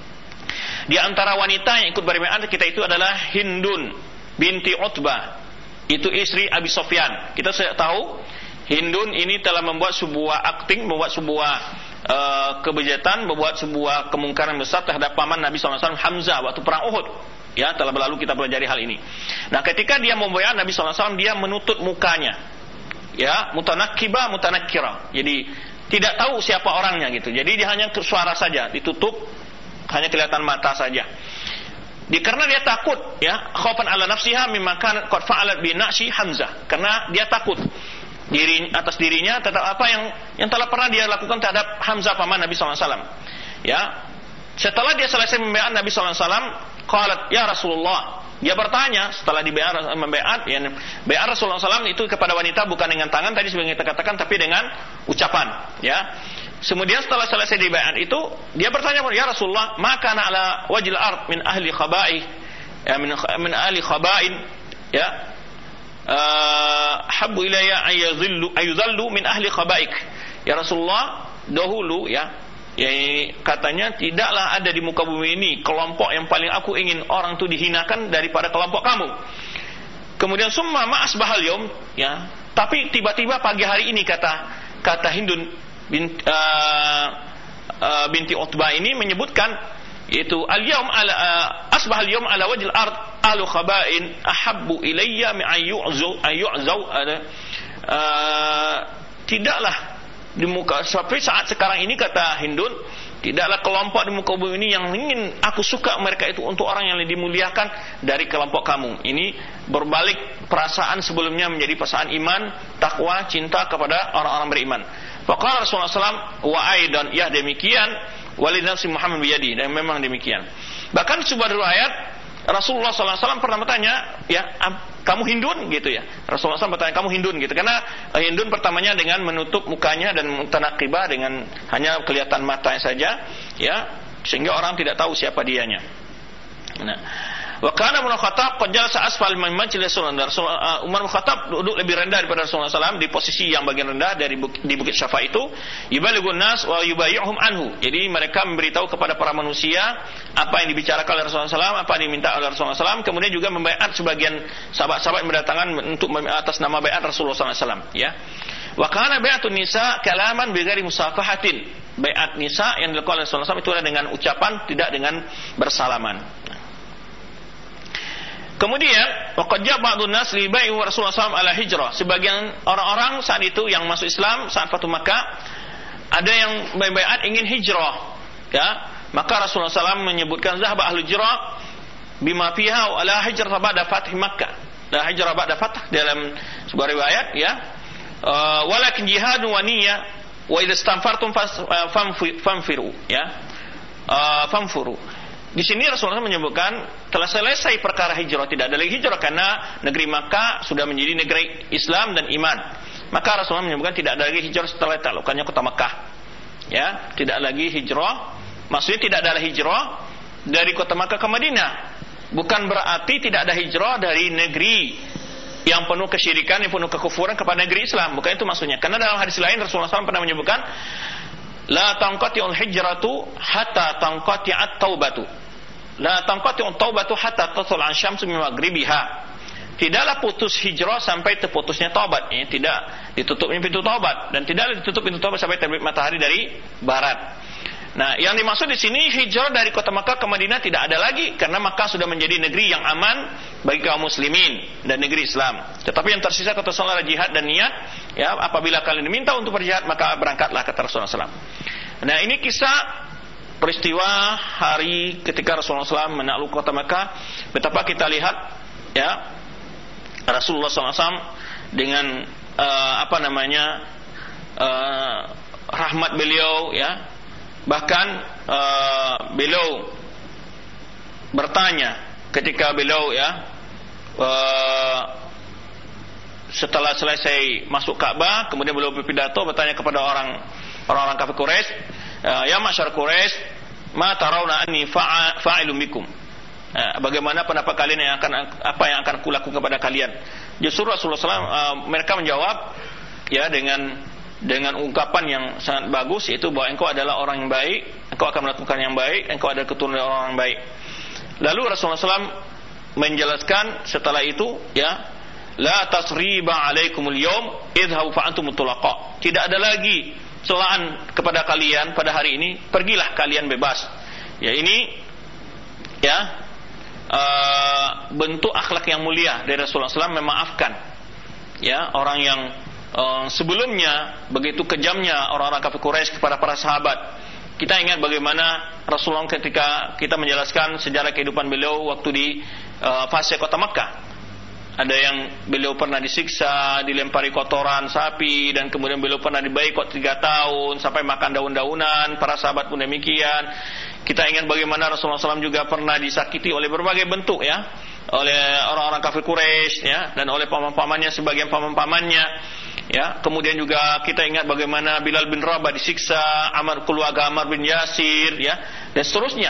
Di antara wanita yang ikut berbaiat kita itu adalah Hindun binti Utbah, itu istri Abi Sufyan. Kita sudah tahu Hindun ini telah membuat sebuah akting, membuat sebuah uh, kebejatan, membuat sebuah kemungkaran besar terhadap paman Nabi sallallahu alaihi wasallam Hamzah waktu perang Uhud. Ya, telah berlalu kita pelajari hal ini. Nah, ketika dia membaiat Nabi sallallahu alaihi wasallam, dia menutup mukanya. Ya, mutanakkiba mutanakkira. Jadi tidak tahu siapa orangnya gitu. Jadi dia hanya suara saja, ditutup, hanya kelihatan mata saja. Di, karena dia takut, ya, khaufan ala nafsiha mimma kan qad fa'alat bi na'si Hamzah. Karena dia takut diri atas dirinya terhadap apa yang yang telah pernah dia lakukan terhadap Hamzah paman Nabi sallallahu alaihi wasallam. Ya. Setelah dia selesai membaiat Nabi sallallahu alaihi wasallam, qalat ya Rasulullah, dia bertanya setelah dibayar membayar ya, bayar Rasulullah shallallahu alaihi wasallam itu kepada wanita bukan dengan tangan tadi sebagai kita katakan, tapi dengan ucapan, ya. Kemudian setelah selesai dibayar itu, dia bertanya, ya Rasulullah, maka ala wajil ard min ahli khaba'i, ya, min, min ahli khaba'in, ya, uh, habbu ilayya ayuzillu ayuzallu min ahli khaba'ik. Ya Rasulullah, dahulu ya, ya katanya tidaklah ada di muka bumi ini kelompok yang paling aku ingin orang itu dihinakan daripada kelompok kamu. Kemudian summa ma asbahal yaum, ya, tapi tiba-tiba pagi hari ini kata kata Hindun Bint, uh, uh, binti Utbah ini menyebutkan itu al-yawm ala uh, asbah al-yawm ala wajhil ard ahlu khaba'in ahabbu ilayya min ayyu'zu ayyu'zu uh, tidaklah di muka sampai saat sekarang ini kata Hindun, tidaklah kelompok di muka bumi ini yang ingin aku suka mereka itu untuk orang yang dimuliakan dari kelompok kamu. Ini berbalik perasaan sebelumnya menjadi perasaan iman, takwa, cinta kepada orang-orang beriman. Faqala Rasulullah shallallahu alaihi wasallam wa aidan, ya demikian, walid nafsi Muhammad biyadi, dan memang demikian. Bahkan sebuah riwayat Rasulullah shallallahu alaihi wasallam pernah bertanya, ya kamu Hindun gitu ya. Rasulullah shallallahu alaihi wasallam bertanya, kamu Hindun gitu, karena Hindun pertamanya dengan menutup mukanya dan mutanaqibah dengan hanya kelihatan matanya saja, ya, sehingga orang tidak tahu siapa dianya. Nah, wa kana Umar bin Khattab qad jalasa asfal min majlis Rasulullah. Umar bin Khattab duduk lebih rendah daripada Rasulullah shallallahu alaihi wasallam, di posisi yang bagian rendah dari bukit, di Bukit Syafa itu. Yubalighun nas wa yubayyuhum anhu. Jadi mereka memberitahu kepada para manusia apa yang dibicarakan oleh Rasulullah shallallahu alaihi wasallam, apa yang diminta oleh Rasulullah shallallahu alaihi wasallam. Kemudian juga membaiat sebagian sahabat-sahabat yang berdatangan untuk atas nama baiat Rasulullah shallallahu alaihi wasallam, ya. Wa kana bai'atun nisa kalaman bighairi musafahatin. Baiat nisa yang dilakukan oleh Rasulullah shallallahu alaihi wasallam itu adalah dengan ucapan, tidak dengan bersalaman. Kemudian waqad ja'a ba'dun nas li bai'i Rasulullah sallallahu alaihi wasallam ala hijrah. Sebagian orang-orang saat itu yang masuk Islam saat Fatu Makkah ada yang baiat ingin hijrah, ya. Maka Rasulullah sallallahu alaihi wasallam menyebutkan zahaba ahlu hijrah bima fiha wa la hijrah ba'da fath Makkah. La hijrah ba'da fath dalam sebuah riwayat, ya. Uh, walakin jihadun wa niyyah wa idza istanfartum famfiru, ya. Uh, famfuru. Di sini Rasulullah menyebutkan telah selesai perkara hijrah, tidak ada lagi hijrah karena negeri Makkah sudah menjadi negeri Islam dan iman. Maka Rasulullah menyebutkan tidak ada lagi hijrah setelah taklukkannya kota Makkah. Ya, tidak lagi hijrah. Maksudnya tidak ada hijrah dari kota Makkah ke Madinah. Bukan berarti tidak ada hijrah dari negeri yang penuh kesyirikan, yang penuh kekufuran kepada negeri Islam. Bukan itu maksudnya. Karena dalam hadis lain Rasulullah shallallahu alaihi wasallam pernah menyebutkan la tanqati'ul hijratu hatta tanqati'at taubatu. La tanqati'ut taubatu hatta tatlu'a asy-syamsu min maghribiha. Tidaklah putus hijrah sampai terputusnya taubat, ya, tidak ditutupnya pintu taubat, dan tidaklah ditutup pintu taubat sampai terbit matahari dari barat. Nah, yang dimaksud di sini hijrah dari kota Makkah ke Madinah tidak ada lagi karena Makkah sudah menjadi negeri yang aman bagi kaum muslimin dan negeri Islam. Tetapi yang tersisa kata Rasulullah jihad dan niat, ya, apabila kalian diminta untuk berjihad maka berangkatlah kata Rasulullah shallallahu alaihi wasallam. Nah, ini kisah peristiwa hari ketika Rasulullah shallallahu alaihi wasallam menakluk kota Makkah. Betapa kita lihat, ya, Rasulullah shallallahu alaihi wasallam dengan uh, apa namanya uh, rahmat beliau, ya. Bahkan uh, beliau bertanya ketika beliau, ya, uh, setelah selesai masuk Ka'bah, kemudian beliau berpidato bertanya kepada orang orang-orang kafir Quraisy, ya masyarakat Quraisy, ma tarawna anni fa'ilun bikum. Bagaimana pendapat kalian yang akan apa yang akan kulakukan kepada kalian? Justru Rasulullah shallallahu alaihi wasallam uh, mereka menjawab, ya, dengan dengan ungkapan yang sangat bagus, yaitu bahwa engkau adalah orang yang baik, engkau akan melakukan yang baik, engkau adalah keturunan orang yang baik. Lalu Rasulullah shallallahu alaihi wasallam menjelaskan setelah itu, ya, la tasriba alaikumul yaum idhabu fa antum mutlaqa. Tidak ada lagi celaan kepada kalian pada hari ini, pergilah kalian bebas. Ya, ini, ya, uh, bentuk akhlak yang mulia dari Rasulullah shallallahu alaihi wasallam, memaafkan, ya, orang yang uh, sebelumnya begitu kejamnya orang-orang kafir Quraisy kepada para sahabat. Kita ingat bagaimana Rasulullah ketika kita menjelaskan sejarah kehidupan beliau waktu di uh, fase kota Makkah. Ada yang beliau pernah disiksa, dilempari kotoran sapi, dan kemudian beliau pernah dibaikot tiga tahun sampai makan daun-daunan. Para sahabat pun demikian. Kita ingat bagaimana Rasulullah shallallahu alaihi wasallam juga pernah disakiti oleh berbagai bentuk, ya. oleh orang-orang kafir Quraisy, ya, dan oleh paman-pamannya, sebagian paman-pamannya, ya. Kemudian juga kita ingat bagaimana Bilal bin Rabah disiksa, Amr, keluarga Ammar bin Yasir, ya, dan seterusnya.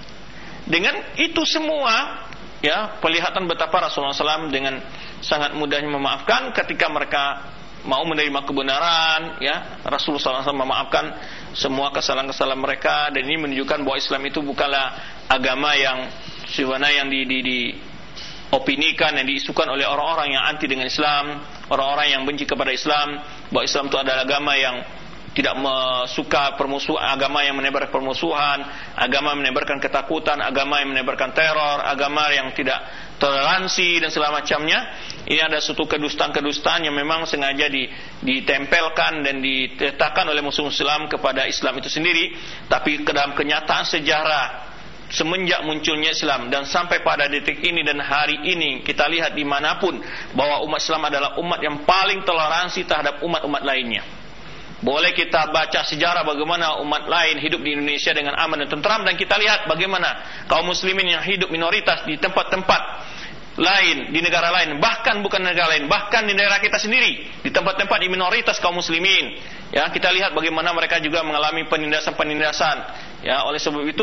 Dengan itu semua, ya, pelihatan betapa Rasulullah shallallahu alaihi wasallam dengan sangat mudahnya memaafkan ketika mereka mau menerima kebenaran, ya. Rasulullah shallallahu alaihi wasallam memaafkan semua kesalahan-kesalahan mereka, dan ini menunjukkan bahwa Islam itu bukanlah agama yang sebenarnya yang di, di, di opinikan, yang diisukan oleh orang-orang yang anti dengan Islam, orang-orang yang benci kepada Islam, bahwa Islam itu adalah agama yang tidak suka permusuhan, agama yang menebarkan permusuhan, agama yang menebarkan ketakutan, agama yang menebarkan teror, agama yang tidak toleransi dan segala macamnya. Ini ada suatu kedustaan-kedustaan yang memang sengaja ditempelkan dan diletakkan oleh musuh Islam kepada Islam itu sendiri. Tapi ke dalam kenyataan sejarah semenjak munculnya Islam dan sampai pada detik ini dan hari ini, kita lihat dimanapun bahwa umat Islam adalah umat yang paling toleransi terhadap umat-umat lainnya. Boleh kita baca sejarah bagaimana umat lain hidup di Indonesia dengan aman dan tentram, dan kita lihat bagaimana kaum muslimin yang hidup minoritas di tempat-tempat lain, di negara lain, bahkan bukan negara lain, bahkan di negara kita sendiri, di tempat-tempat di minoritas kaum muslimin, ya, kita lihat bagaimana mereka juga mengalami penindasan-penindasan, ya. Oleh sebab itu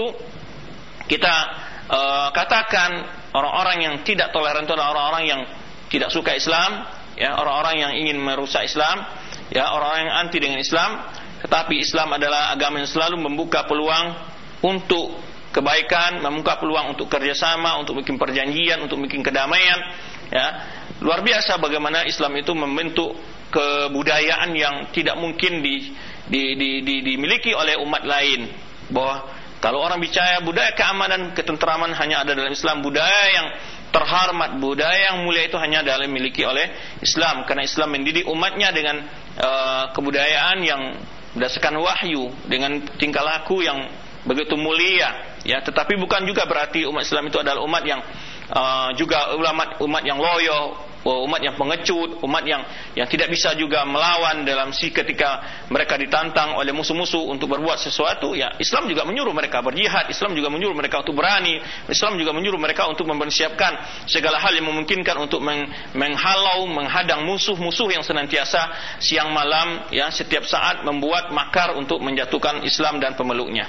kita uh, katakan orang-orang yang tidak toleran itu adalah orang-orang yang tidak suka Islam, ya, orang-orang yang ingin merusak Islam, ya, orang-orang yang anti dengan Islam. Tetapi Islam adalah agama yang selalu membuka peluang untuk kebaikan, membuka peluang untuk kerjasama, untuk bikin perjanjian, untuk bikin kedamaian, ya. Luar biasa bagaimana Islam itu membentuk kebudayaan yang tidak mungkin di, di, di, di, dimiliki oleh umat lain. Bahwa kalau orang bicara budaya keamanan, ketentraman hanya ada dalam Islam, budaya yang terhormat, budaya yang mulia itu hanya dalam dimiliki oleh Islam, karena Islam mendidik umatnya dengan uh, kebudayaan yang berdasarkan wahyu, dengan tingkah laku yang begitu mulia, ya. Tetapi bukan juga berarti umat Islam itu adalah umat yang uh, juga umat umat yang loyo, umat yang pengecut, umat yang yang tidak bisa juga melawan dalam si ketika mereka ditantang oleh musuh-musuh untuk berbuat sesuatu, ya. Islam juga menyuruh mereka berjihad, Islam juga menyuruh mereka untuk berani, Islam juga menyuruh mereka untuk mempersiapkan segala hal yang memungkinkan untuk meng, menghalau, menghadang musuh-musuh yang senantiasa siang malam, ya, setiap saat membuat makar untuk menjatuhkan Islam dan pemeluknya.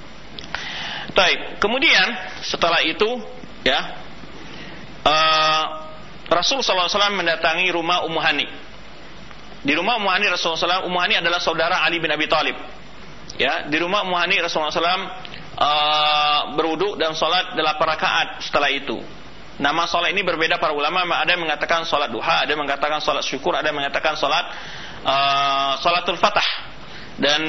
Baik, kemudian setelah itu, ya, uh, Rasul sallallahu alaihi wasallam mendatangi rumah Ummu Hani. Di rumah Ummu Hani Rasulullah sallallahu alaihi wasallam, Ummu Hani adalah saudara Ali bin Abi Thalib. Ya, di rumah Ummu Hani Rasulullah sallallahu alaihi wasallam uh, berwudu dan salat delapan rakaat setelah itu. Nama salat ini berbeda para ulama, ada yang mengatakan salat duha, ada yang mengatakan salat syukur, ada yang mengatakan salat uh, salatul fatah. Dan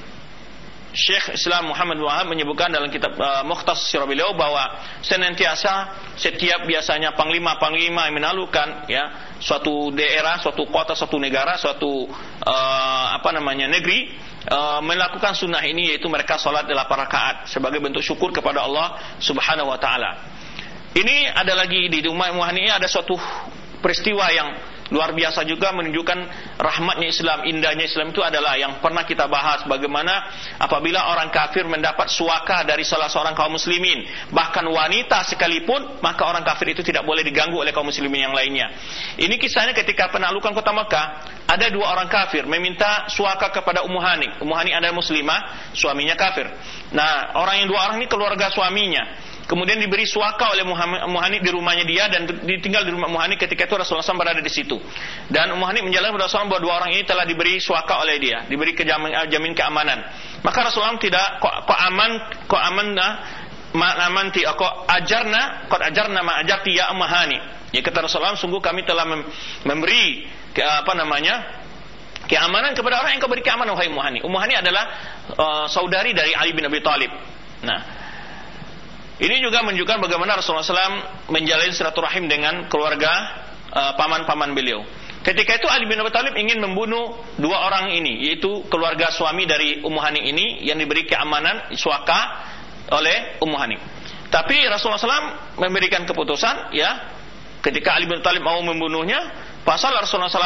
Syekh Islam Muhammad bin Wahab menyebutkan dalam kitab uh, Mukhtasar beliau bahwa senantiasa setiap biasanya panglima-panglima yang menaklukkan, ya, suatu daerah, suatu kota, suatu negara, suatu uh, apa namanya negeri, uh, melakukan sunnah ini, yaitu mereka salat delapan rakaat sebagai bentuk syukur kepada Allah Subhanahu wa taala. Ini ada lagi di rumah Ummu Hani, ada suatu peristiwa yang luar biasa juga menunjukkan rahmatnya Islam, indahnya Islam itu adalah yang pernah kita bahas, bagaimana apabila orang kafir mendapat suaka dari salah seorang kaum muslimin, bahkan wanita sekalipun, maka orang kafir itu tidak boleh diganggu oleh kaum muslimin yang lainnya. Ini kisahnya ketika penaklukan kota Mekah, ada dua orang kafir meminta suaka kepada Ummu Hani. Ummu Hani adalah muslimah, suaminya kafir. Nah, orang yang dua orang ini keluarga suaminya. Kemudian diberi suaka oleh Ummu Hani di rumahnya dia, dan ditinggal di rumah Ummu Hani. Ketika itu Rasulullah shallallahu alaihi wasallam berada di situ, dan Ummu Hani menjelaskan kepada Rasulullah bahwa dua orang ini telah diberi suaka oleh dia, diberi kejamin, jamin keamanan. Maka Rasulullah tidak kok, kok aman, kok aman, ma aman ti, kok ajarna, kok ajarna ma ajarti ya Ummu Hani. Ya, kata Rasulullah, sungguh kami telah mem memberi ke, apa namanya keamanan kepada orang yang kau beri keamanan, wahai Ummu Hani. Ummu Hani adalah uh, saudari dari Ali bin Abi Thalib. Nah, ini juga menunjukkan bagaimana Rasulullah shallallahu alaihi wasallam menjalin silaturahim dengan keluarga uh, paman-paman beliau. Ketika itu Ali bin Abi Thalib ingin membunuh dua orang ini, yaitu keluarga suami dari Ummu Hani ini yang diberi keamanan suaka oleh Ummu Hani. Tapi Rasulullah shallallahu alaihi wasallam memberikan keputusan, ya, ketika Ali bin Abi Thalib mau membunuhnya, pasal Rasulullah shallallahu alaihi wasallam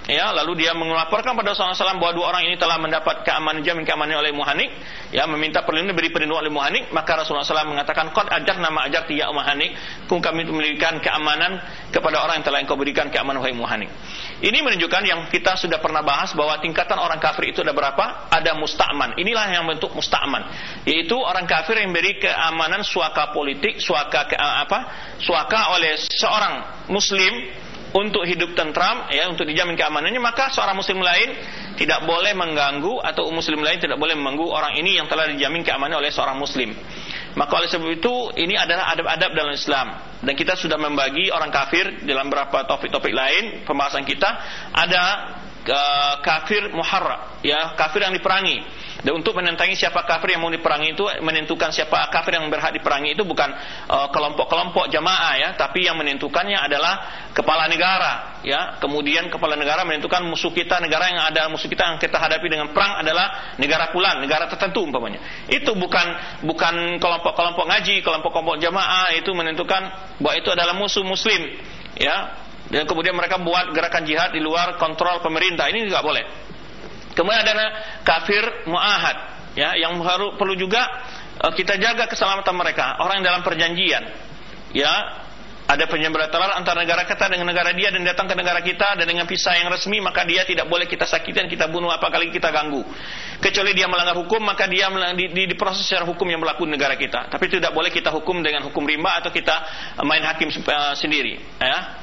ya, lalu dia melaporkan pada Rasulullah shallallahu alaihi wasallam bahwa dua orang ini telah mendapat keamanan, jamin keamanan oleh Muhanik, ya, meminta perlindungan, beri perlindungan oleh Muhanik. Maka Rasulullah shallallahu alaihi wasallam mengatakan, qad ajarna ma ajarti ya Muhanik, kung kami memberikan keamanan kepada orang yang telah engkau berikan keamanan wahai Muhanik. Ini menunjukkan yang kita sudah pernah bahas bahwa tingkatan orang kafir itu ada berapa? Ada musta'man. Inilah yang bentuk musta'man, yaitu orang kafir yang beri keamanan suaka politik, suaka ke, apa? Suaka oleh seorang muslim untuk hidup tentram, ya, untuk dijamin keamanannya. Maka seorang muslim lain tidak boleh mengganggu, atau muslim lain tidak boleh mengganggu orang ini yang telah dijamin keamanan oleh seorang muslim. Maka oleh sebab itu ini adalah adab-adab dalam Islam, dan kita sudah membagi orang kafir dalam beberapa topik-topik lain pembahasan kita. Ada uh, kafir muharram, ya, kafir yang diperangi. Dan untuk menentangi siapa kafir yang mau diperangi itu, menentukan siapa kafir yang berhak diperangi itu bukan uh, kelompok-kelompok jamaah, ya, tapi yang menentukannya adalah kepala negara, ya. Kemudian kepala negara menentukan musuh kita, negara yang ada musuh kita yang kita hadapi dengan perang adalah negara fulan, negara tertentu umpamanya. Itu bukan bukan kelompok-kelompok ngaji, kelompok-kelompok jamaah itu menentukan bahwa itu adalah musuh muslim, ya. Dan kemudian mereka buat gerakan jihad di luar kontrol pemerintah. Ini tidak boleh. Kemudian ada kafir muahad, ya, yang harus perlu juga uh, kita jaga keselamatan mereka. Orang yang dalam perjanjian, ya, ada penjambretan antara negara kita dengan negara dia, dan datang ke negara kita dan dengan visa yang resmi, maka dia tidak boleh kita sakiti dan kita bunuh, apalagi kita ganggu. Kecuali dia melanggar hukum, maka dia di, di, diproses secara hukum yang berlaku di negara kita. Tapi tidak boleh kita hukum dengan hukum rimba atau kita uh, main hakim uh, sendiri, ya.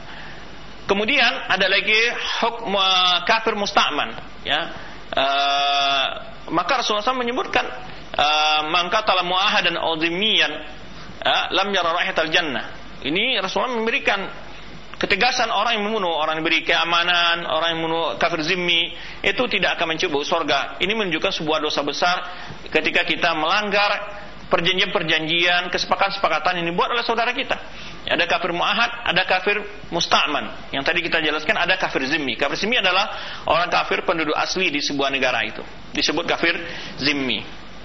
Kemudian ada lagi hukum uh, kafir musta'man, ya. Uh, maka Rasulullah shallallahu alaihi wasallam menyebutkan uh, man qatala mu'ahadan aw dhimmiyan uh, lam yara raihatal jannah. Ini Rasulullah memberikan ketegasan, orang yang membunuh, orang yang beri keamanan, orang yang membunuh kafir zimmi itu tidak akan mencium bau surga. Ini menunjukkan sebuah dosa besar ketika kita melanggar perjanjian-perjanjian, kesepakatan-kesepakatan yang dibuat oleh saudara kita. Ada kafir muahad, ada kafir musta'man. Yang tadi kita jelaskan ada kafir zimmi. Kafir zimmi adalah orang kafir penduduk asli di sebuah negara itu, disebut kafir zimmi.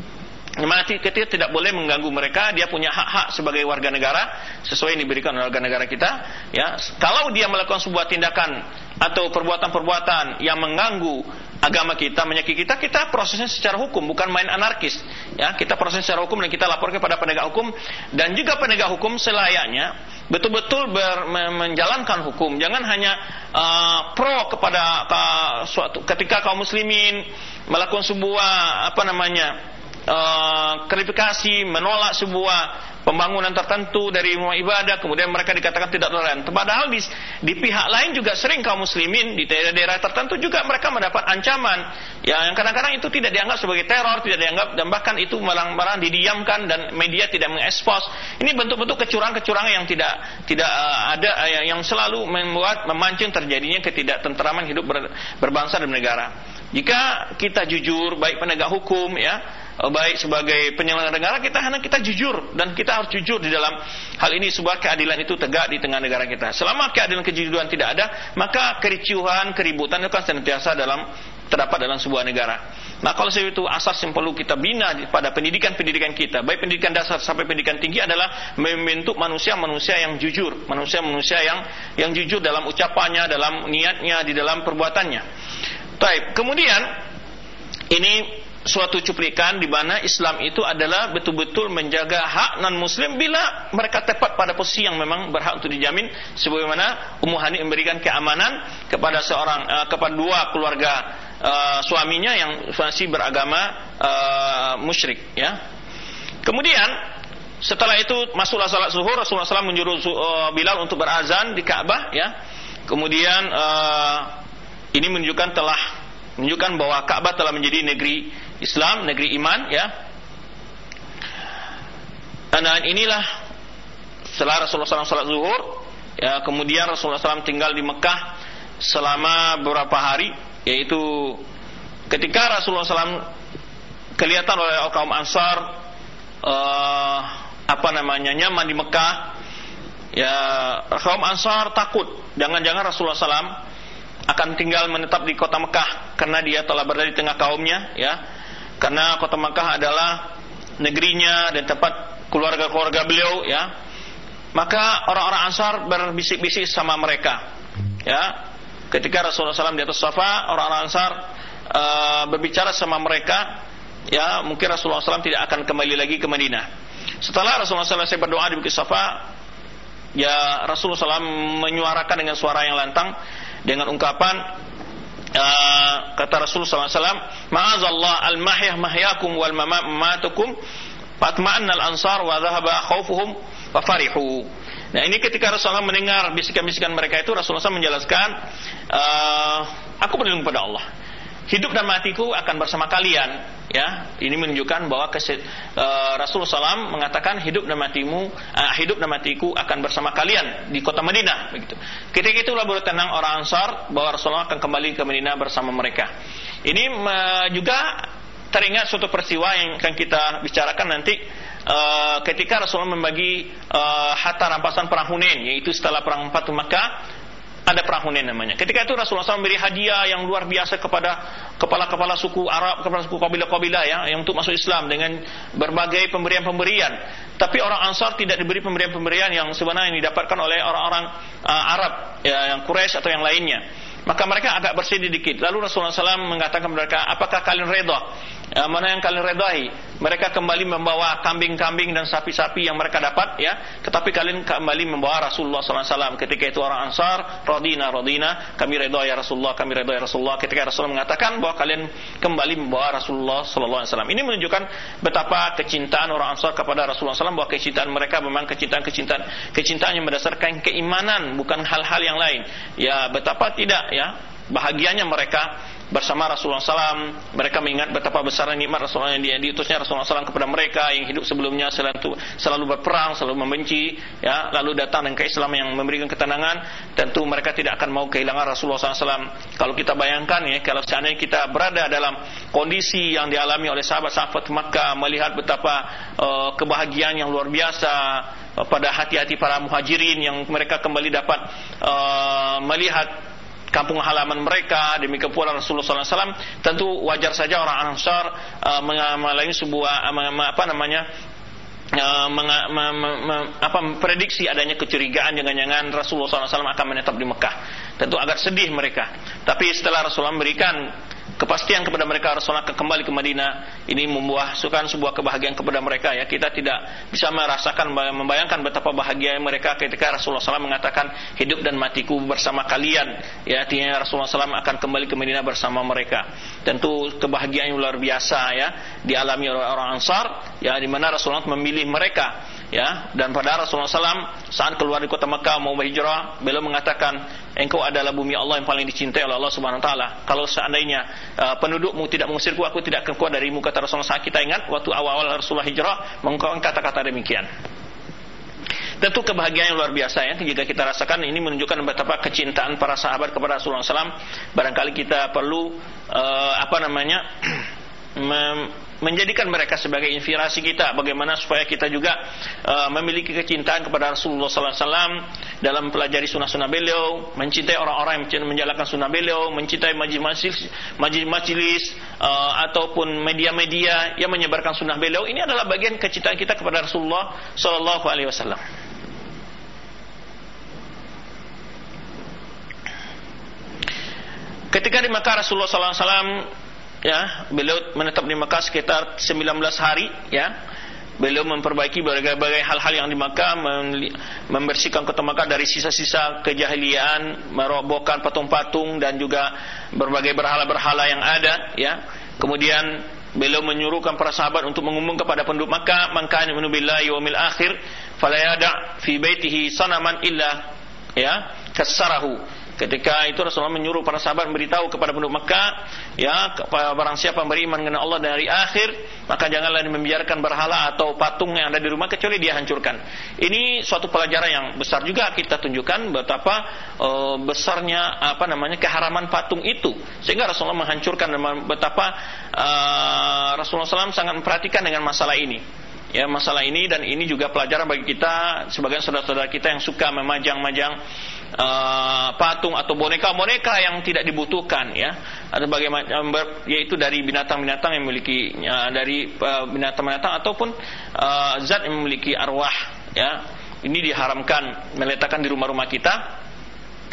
Dimana kita tidak boleh mengganggu mereka, dia punya hak-hak sebagai warga negara sesuai yang diberikan oleh warga negara kita, ya. Kalau dia melakukan sebuah tindakan atau perbuatan-perbuatan yang mengganggu agama kita, menyakiti kita, kita prosesnya secara hukum, bukan main anarkis, ya. Kita proses secara hukum dan kita laporkan kepada penegak hukum, dan juga penegak hukum selayaknya betul-betul ber, menjalankan hukum. Jangan hanya uh, pro kepada uh, suatu ketika kaum muslimin melakukan sebuah apa namanya Uh, klarifikasi, menolak sebuah pembangunan tertentu dari rumah ibadah, kemudian mereka dikatakan tidak toleran. Padahal di, di pihak lain juga sering kaum muslimin di daerah-daerah tertentu juga mereka mendapat ancaman, ya, yang kadang-kadang itu tidak dianggap sebagai teror, tidak dianggap, dan bahkan itu malah-malah didiamkan dan media tidak mengekspos. Ini bentuk-bentuk kecurangan-kecurangan yang tidak tidak uh, ada, uh, yang selalu membuat memancing terjadinya ketidaktentraman hidup ber, berbangsa dan negara. Jika kita jujur, baik penegak hukum, ya, baik sebagai penyelenggara negara, kita hanya kita jujur, dan kita harus jujur di dalam hal ini supaya keadilan itu tegak di tengah negara kita. Selama keadilan kejujuran tidak ada, maka kericuhan, keributan itu akan senantiasa dalam terdapat dalam sebuah negara. Nah, kalau itu asas yang perlu kita bina pada pendidikan-pendidikan kita, baik pendidikan dasar sampai pendidikan tinggi, adalah membentuk manusia-manusia yang jujur, manusia-manusia yang yang jujur dalam ucapannya, dalam niatnya, di dalam perbuatannya. Baik, kemudian ini suatu cuplikan di mana Islam itu adalah betul-betul menjaga hak non-muslim bila mereka tepat pada posisi yang memang berhak untuk dijamin, sebagaimana Ummu Hani memberikan keamanan kepada seorang uh, kepada dua keluarga uh, suaminya yang masih beragama uh, musyrik, ya. Kemudian setelah itu masuklah salat zuhur, Rasulullah shallallahu alaihi wasallam menyuruh uh, Bilal untuk berazan di Ka'bah, ya. Kemudian uh, ini menunjukkan telah menunjukkan bahwa Ka'bah telah menjadi negeri Islam, negeri iman, ya. Dan inilah setelah Rasulullah shallallahu alaihi wasallam salat zuhur, ya, kemudian Rasulullah shallallahu alaihi wasallam tinggal di Mekah selama beberapa hari, yaitu ketika Rasulullah shallallahu alaihi wasallam kelihatan oleh kaum Ansar uh, apa namanya nyaman di Mekah, ya, kaum Ansar takut jangan-jangan Rasulullah shallallahu alaihi wasallam akan tinggal menetap di kota Mekah karena dia telah berada di tengah kaumnya, ya. Karena kota Mekah adalah negerinya dan tempat keluarga-keluarga beliau, ya. Maka orang-orang Ansar berbisik-bisik sama mereka, ya. ketika Rasulullah shallallahu alaihi wasallam di atas Safa, orang-orang Ansar uh, berbicara sama mereka, ya mungkin Rasulullah shallallahu alaihi wasallam tidak akan kembali lagi ke Madinah. Setelah Rasulullah shallallahu alaihi wasallam berdoa di Bukit Safa, ya Rasulullah shallallahu alaihi wasallam menyuarakan dengan suara yang lantang dengan ungkapan, uh, kata Rasulullah shallallahu alaihi wasallam, ma'azallah al-mahyah mahyakum wal mamatukum fatma'annal ansar wa dhahaba khawfuhum wa farihu. Nah, ini ketika Rasulullah mendengar bisikan-bisikan mereka itu, Rasulullah shallallahu alaihi wasallam menjelaskan, uh, aku berlindung pada Allah, hidup dan matiku akan bersama kalian. Ya, ini menunjukkan bahwa keset, uh, Rasulullah shallallahu alaihi wasallam mengatakan hidup dan matimu, uh, hidup dan matiku akan bersama kalian di kota Madinah. Begitu. Ketika itulah baru tenang orang Ansar bahwa Rasulullah akan kembali ke Madinah bersama mereka. Ini uh, juga teringat suatu peristiwa yang akan kita bicarakan nanti. Uh, ketika Rasulullah membagi uh, harta rampasan perang Hunain, yaitu setelah perang Fatu Makkah, ada perang Hunain namanya. Ketika itu Rasulullah shallallahu alaihi wasallam memberi hadiah yang luar biasa kepada kepala-kepala suku Arab, kepala suku kabilah-kabilah ya, yang untuk masuk Islam dengan berbagai pemberian-pemberian. Tapi orang Ansar tidak diberi pemberian-pemberian yang sebenarnya yang didapatkan oleh orang-orang uh, Arab, ya, yang Quraisy atau yang lainnya. Maka mereka agak bersedih dikit. Lalu Rasulullah shallallahu alaihi wasallam mengatakan kepada mereka, apakah kalian reda? Ya, mana yang kalian redai? Mereka kembali membawa kambing-kambing dan sapi-sapi yang mereka dapat, ya. Tetapi kalian kembali membawa Rasulullah shallallahu alaihi wasallam. Ketika itu orang Ansar, radina, radina, kami reda ya Rasulullah, kami reda ya Rasulullah. Ketika Rasulullah mengatakan bahwa kalian kembali membawa Rasulullah shallallahu alaihi wasallam. Ini menunjukkan betapa kecintaan orang Ansar kepada Rasulullah shallallahu alaihi wasallam, bahwa kecintaan mereka memang kecintaan-kecintaan kecintaan yang berdasarkan keimanan, bukan hal-hal yang lain. Ya, betapa tidak, ya, bahagianya mereka bersama Rasulullah shallallahu alaihi wasallam. Mereka mengingat betapa besar nikmat Rasulullah yang diutusnya Rasulullah shallallahu alaihi wasallam kepada mereka yang hidup sebelumnya selalu, selalu berperang, selalu membenci, ya, lalu datang dengan keislaman yang memberikan ketenangan. Tentu mereka tidak akan mau kehilangan Rasulullah shallallahu alaihi wasallam. Kalau kita bayangkan, ya, kalau seandainya kita berada dalam kondisi yang dialami oleh sahabat-sahabat Makkah, melihat betapa uh, kebahagiaan yang luar biasa pada hati-hati para muhajirin yang mereka kembali dapat uh, melihat kampung halaman mereka, demikian pula Rasulullah shallallahu alaihi wasallam, tentu wajar saja orang Ansar uh, mengalami sebuah uh, apa namanya uh, menga, me, me, me, apa prediksi adanya kecurigaan jangan-jangan Rasulullah shallallahu alaihi wasallam akan menetap di Mekah. Tentu agak sedih mereka. Tapi setelah Rasulullah memberikan kepastian kepada mereka Rasulullah akan kembali ke Madinah, ini membuahkan sebuah kebahagiaan kepada mereka, ya. Kita tidak bisa merasakan, membayangkan betapa bahagia mereka ketika Rasulullah shallallahu alaihi wasallam mengatakan hidup dan matiku bersama kalian, ya. Artinya Rasulullah shallallahu alaihi wasallam akan kembali ke Madinah bersama mereka. Tentu kebahagiaan yang luar biasa, ya, dialami oleh orang Ansar, ya, di mana Rasulullah memilih mereka, ya. Dan pada Rasulullah shallallahu alaihi wasallam saat keluar dari kota Mekah mau berhijrah, beliau mengatakan, engkau adalah bumi Allah yang paling dicintai oleh Allah Subhanahu wa taala. Kalau seandainya uh, pendudukmu tidak mengusirku, aku tidak akan keluar darimu, kata Rasulullah. Saat kita ingat waktu awal-awal Rasulullah hijrah mengungkapkan kata-kata demikian. Tentu kebahagiaan yang luar biasa, ya, jika kita rasakan. Ini menunjukkan betapa kecintaan para sahabat kepada Rasulullah shallallahu alaihi wasallam. Barangkali kita perlu uh, apa namanya menjadikan mereka sebagai inspirasi kita, bagaimana supaya kita juga uh, memiliki kecintaan kepada Rasulullah shallallahu alaihi wasallam dalam mempelajari sunnah-sunnah beliau, mencintai orang-orang yang menjalankan sunnah beliau, mencintai majlis-majlis majlis uh, ataupun media-media yang menyebarkan sunnah beliau. Ini adalah bagian kecintaan kita kepada Rasulullah shallallahu alaihi wasallam. Ketika di Makkah Rasulullah shallallahu alaihi wasallam, ya, beliau menetap di Makkah sekitar sembilan belas hari, ya. Beliau memperbaiki berbagai hal-hal yang di Makkah, membersihkan kota Makkah dari sisa-sisa kejahiliaan, merobohkan patung-patung dan juga berbagai berhala-berhala yang ada, ya. Kemudian beliau menyuruhkan para sahabat untuk mengumumkan kepada penduduk Makkah, man kana yu'minu billahi wal yawmil akhir fala yada' fi baitihi sanaman illa, ya, kassarahu. Ketika itu Rasulullah menyuruh para sahabat memberitahu kepada penduduk Mekah, ya, barang siapa beriman dengan Allah dan hari akhir, maka janganlah membiarkan berhala atau patung yang ada di rumah kecuali dia hancurkan. Ini suatu pelajaran yang besar juga kita tunjukkan betapa uh, besarnya apa namanya keharaman patung itu, sehingga Rasulullah menghancurkan, dan betapa uh, Rasulullah shallallahu alaihi wasallam sangat memperhatikan dengan masalah ini. Ya, masalah ini, dan ini juga pelajaran bagi kita sebagai saudara-saudara kita yang suka memajang-majang Uh, patung atau boneka-boneka yang tidak dibutuhkan, ya. Ada bagaimana, yaitu dari binatang-binatang yang memiliki uh, dari uh, binatang-binatang ataupun uh, zat yang memiliki arwah, ya. Ini diharamkan meletakkan di rumah-rumah kita.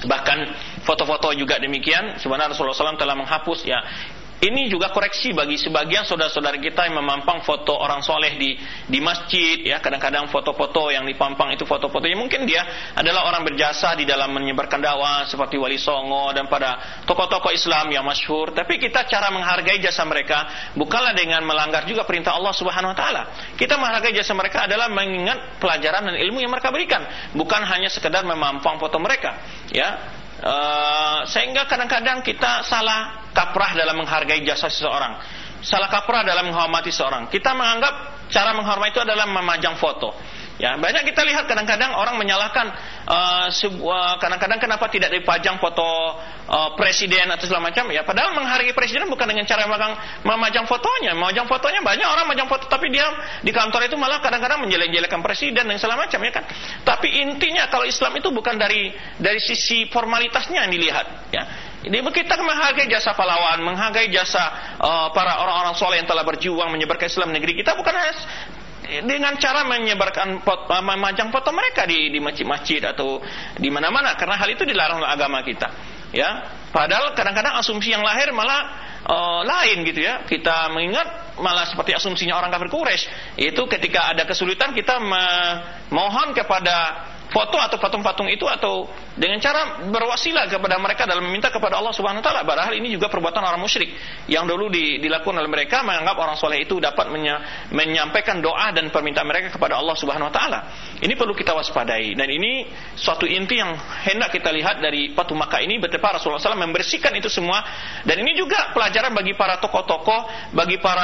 Bahkan foto-foto juga demikian. Sebenarnya Rasulullah shallallahu alaihi wasallam telah menghapus ya. Ini juga koreksi bagi sebagian saudara-saudara kita yang memampang foto orang soleh di di masjid ya. Kadang-kadang foto-foto yang dipampang itu foto-fotonya mungkin dia adalah orang berjasa di dalam menyebarkan dakwah seperti Wali Songo dan pada tokoh-tokoh Islam yang masyhur. Tapi kita cara menghargai jasa mereka bukanlah dengan melanggar juga perintah Allah Subhanahu wa taala. Kita menghargai jasa mereka adalah mengingat pelajaran dan ilmu yang mereka berikan, bukan hanya sekedar memampang foto mereka ya. Uh, sehingga kadang-kadang kita salah kaprah dalam menghargai jasa seseorang, salah kaprah dalam menghormati seseorang. Kita menganggap cara menghormati itu adalah memajang foto. Ya, banyak kita lihat kadang-kadang orang menyalahkan uh, sebuah kadang-kadang kenapa tidak dipajang foto uh, presiden atau segala macam ya. Padahal menghargai presiden bukan dengan cara memajang, memajang fotonya. Memajang fotonya banyak orang memajang foto, tapi dia di kantor itu malah kadang-kadang menjelek-jelekan presiden dan segala macam ya kan. Tapi intinya kalau Islam itu bukan dari dari sisi formalitasnya yang dilihat ya. Jadi kita menghargai jasa pahlawan, menghargai jasa uh, para orang-orang soleh yang telah berjuang menyebarkan Islam negeri kita bukan hanya dengan cara menyebarkan foto, memajang foto mereka di di masjid-masjid atau di mana-mana, karena hal itu dilarang oleh agama kita ya. Padahal kadang-kadang asumsi yang lahir malah uh, lain gitu ya. Kita mengingat malah seperti asumsinya orang kafir Quraisy, yaitu ketika ada kesulitan kita memohon kepada foto atau patung-patung itu atau dengan cara berwasilah kepada mereka dalam meminta kepada Allah Subhanahu wa taala. Padahal ini juga perbuatan orang musyrik yang dulu di, dilakukan oleh mereka, menganggap orang soleh itu dapat menya, menyampaikan doa dan permintaan mereka kepada Allah Subhanahu wa taala. Ini perlu kita waspadai, dan ini suatu inti yang hendak kita lihat dari patung Makkah ini. Betapa Rasulullah shallallahu alaihi wasallam membersihkan itu semua, dan ini juga pelajaran bagi para tokoh-tokoh, bagi para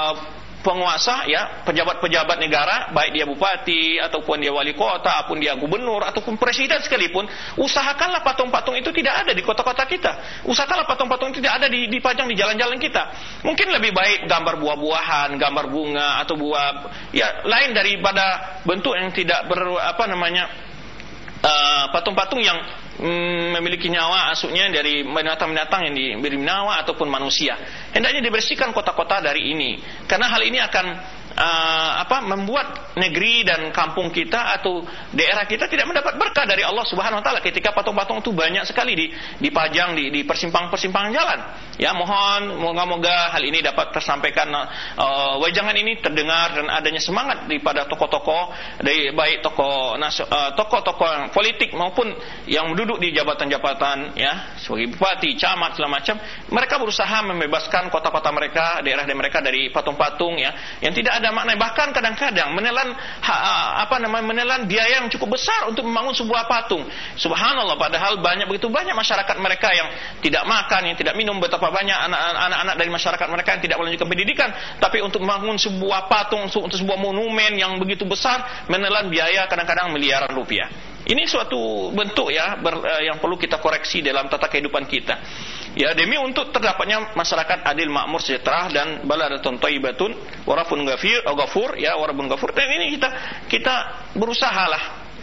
penguasa ya, pejabat-pejabat negara, baik dia bupati ataupun dia wali kota ataupun dia gubernur ataupun presiden sekalipun, usahakanlah patung-patung itu tidak ada di kota-kota kita. Usahakanlah patung-patung itu tidak ada di, dipajang di jalan-jalan kita. Mungkin lebih baik gambar buah-buahan, gambar bunga atau buah ya lain daripada bentuk yang tidak ber apa namanya uh, patung-patung yang memiliki nyawa asuknya dari binatang-binatang yang diberi nyawa ataupun manusia. Hendaknya dibersihkan kota-kota dari ini, karena hal ini akan uh, apa membuat negeri dan kampung kita atau daerah kita tidak mendapat berkah dari Allah Subhanahu wa taala ketika patung-patung itu banyak sekali di, dipajang di, di persimpangan-persimpangan jalan. Ya, mohon moga-moga hal ini dapat tersampaikan, uh, wejangan ini terdengar dan adanya semangat daripada tokoh-tokoh, dari baik tokoh uh, tokoh-tokoh politik maupun yang duduk di jabatan-jabatan ya sebagai bupati, camat segala macam. Mereka berusaha membebaskan kota-kota mereka, daerah-daerah mereka dari patung-patung ya yang tidak ada makna. Bahkan kadang-kadang menelan ha, apa namanya menelan biaya yang cukup besar untuk membangun sebuah patung. Subhanallah, padahal banyak begitu banyak masyarakat mereka yang tidak makan, yang tidak minum, betapa banyak anak-anak dari masyarakat mereka yang tidak melanjutkan pendidikan, tapi untuk membangun sebuah patung, untuk sebuah monumen yang begitu besar menelan biaya kadang-kadang miliaran rupiah. Ini suatu bentuk ya ber, uh, yang perlu kita koreksi dalam tata kehidupan kita. Ya, demi untuk terdapatnya masyarakat adil, makmur, sejahtera dan baladatun thayyibatun wa rabbun ghafir, oh, ghafur ya, wa rabbun ghafur. Dan ini kita kita berusahalah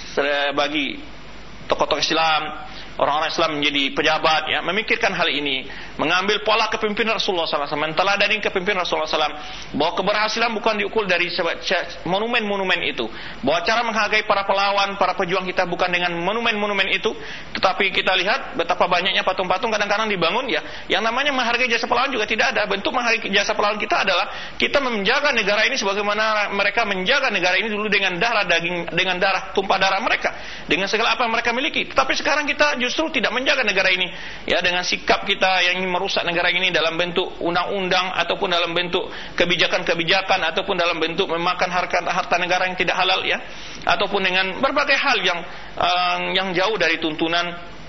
bagi tokoh-tokoh Islam, orang-orang Islam menjadi pejabat ya, memikirkan hal ini, mengambil pola kepemimpinan Rasulullah sallallahu alaihi wasallam, menteladani kepemimpinan Rasulullah sallallahu alaihi wasallam, bahwa keberhasilan bukan diukur dari monumen-monumen itu, bahwa cara menghargai para pahlawan, para pejuang kita bukan dengan monumen-monumen itu, tetapi kita lihat betapa banyaknya patung-patung kadang-kadang dibangun ya, yang namanya menghargai jasa pahlawan juga tidak ada. Bentuk menghargai jasa pahlawan kita adalah kita menjaga negara ini sebagaimana mereka menjaga negara ini dulu dengan darah daging, dengan darah tumpah darah mereka, dengan segala apa yang mereka miliki. Tetapi sekarang kita justru tidak menjaga negara ini ya, dengan sikap kita yang ingin merusak negara ini dalam bentuk undang-undang ataupun dalam bentuk kebijakan-kebijakan ataupun dalam bentuk memakan harta harta negara yang tidak halal ya, ataupun dengan berbagai hal yang uh, yang jauh dari tuntunan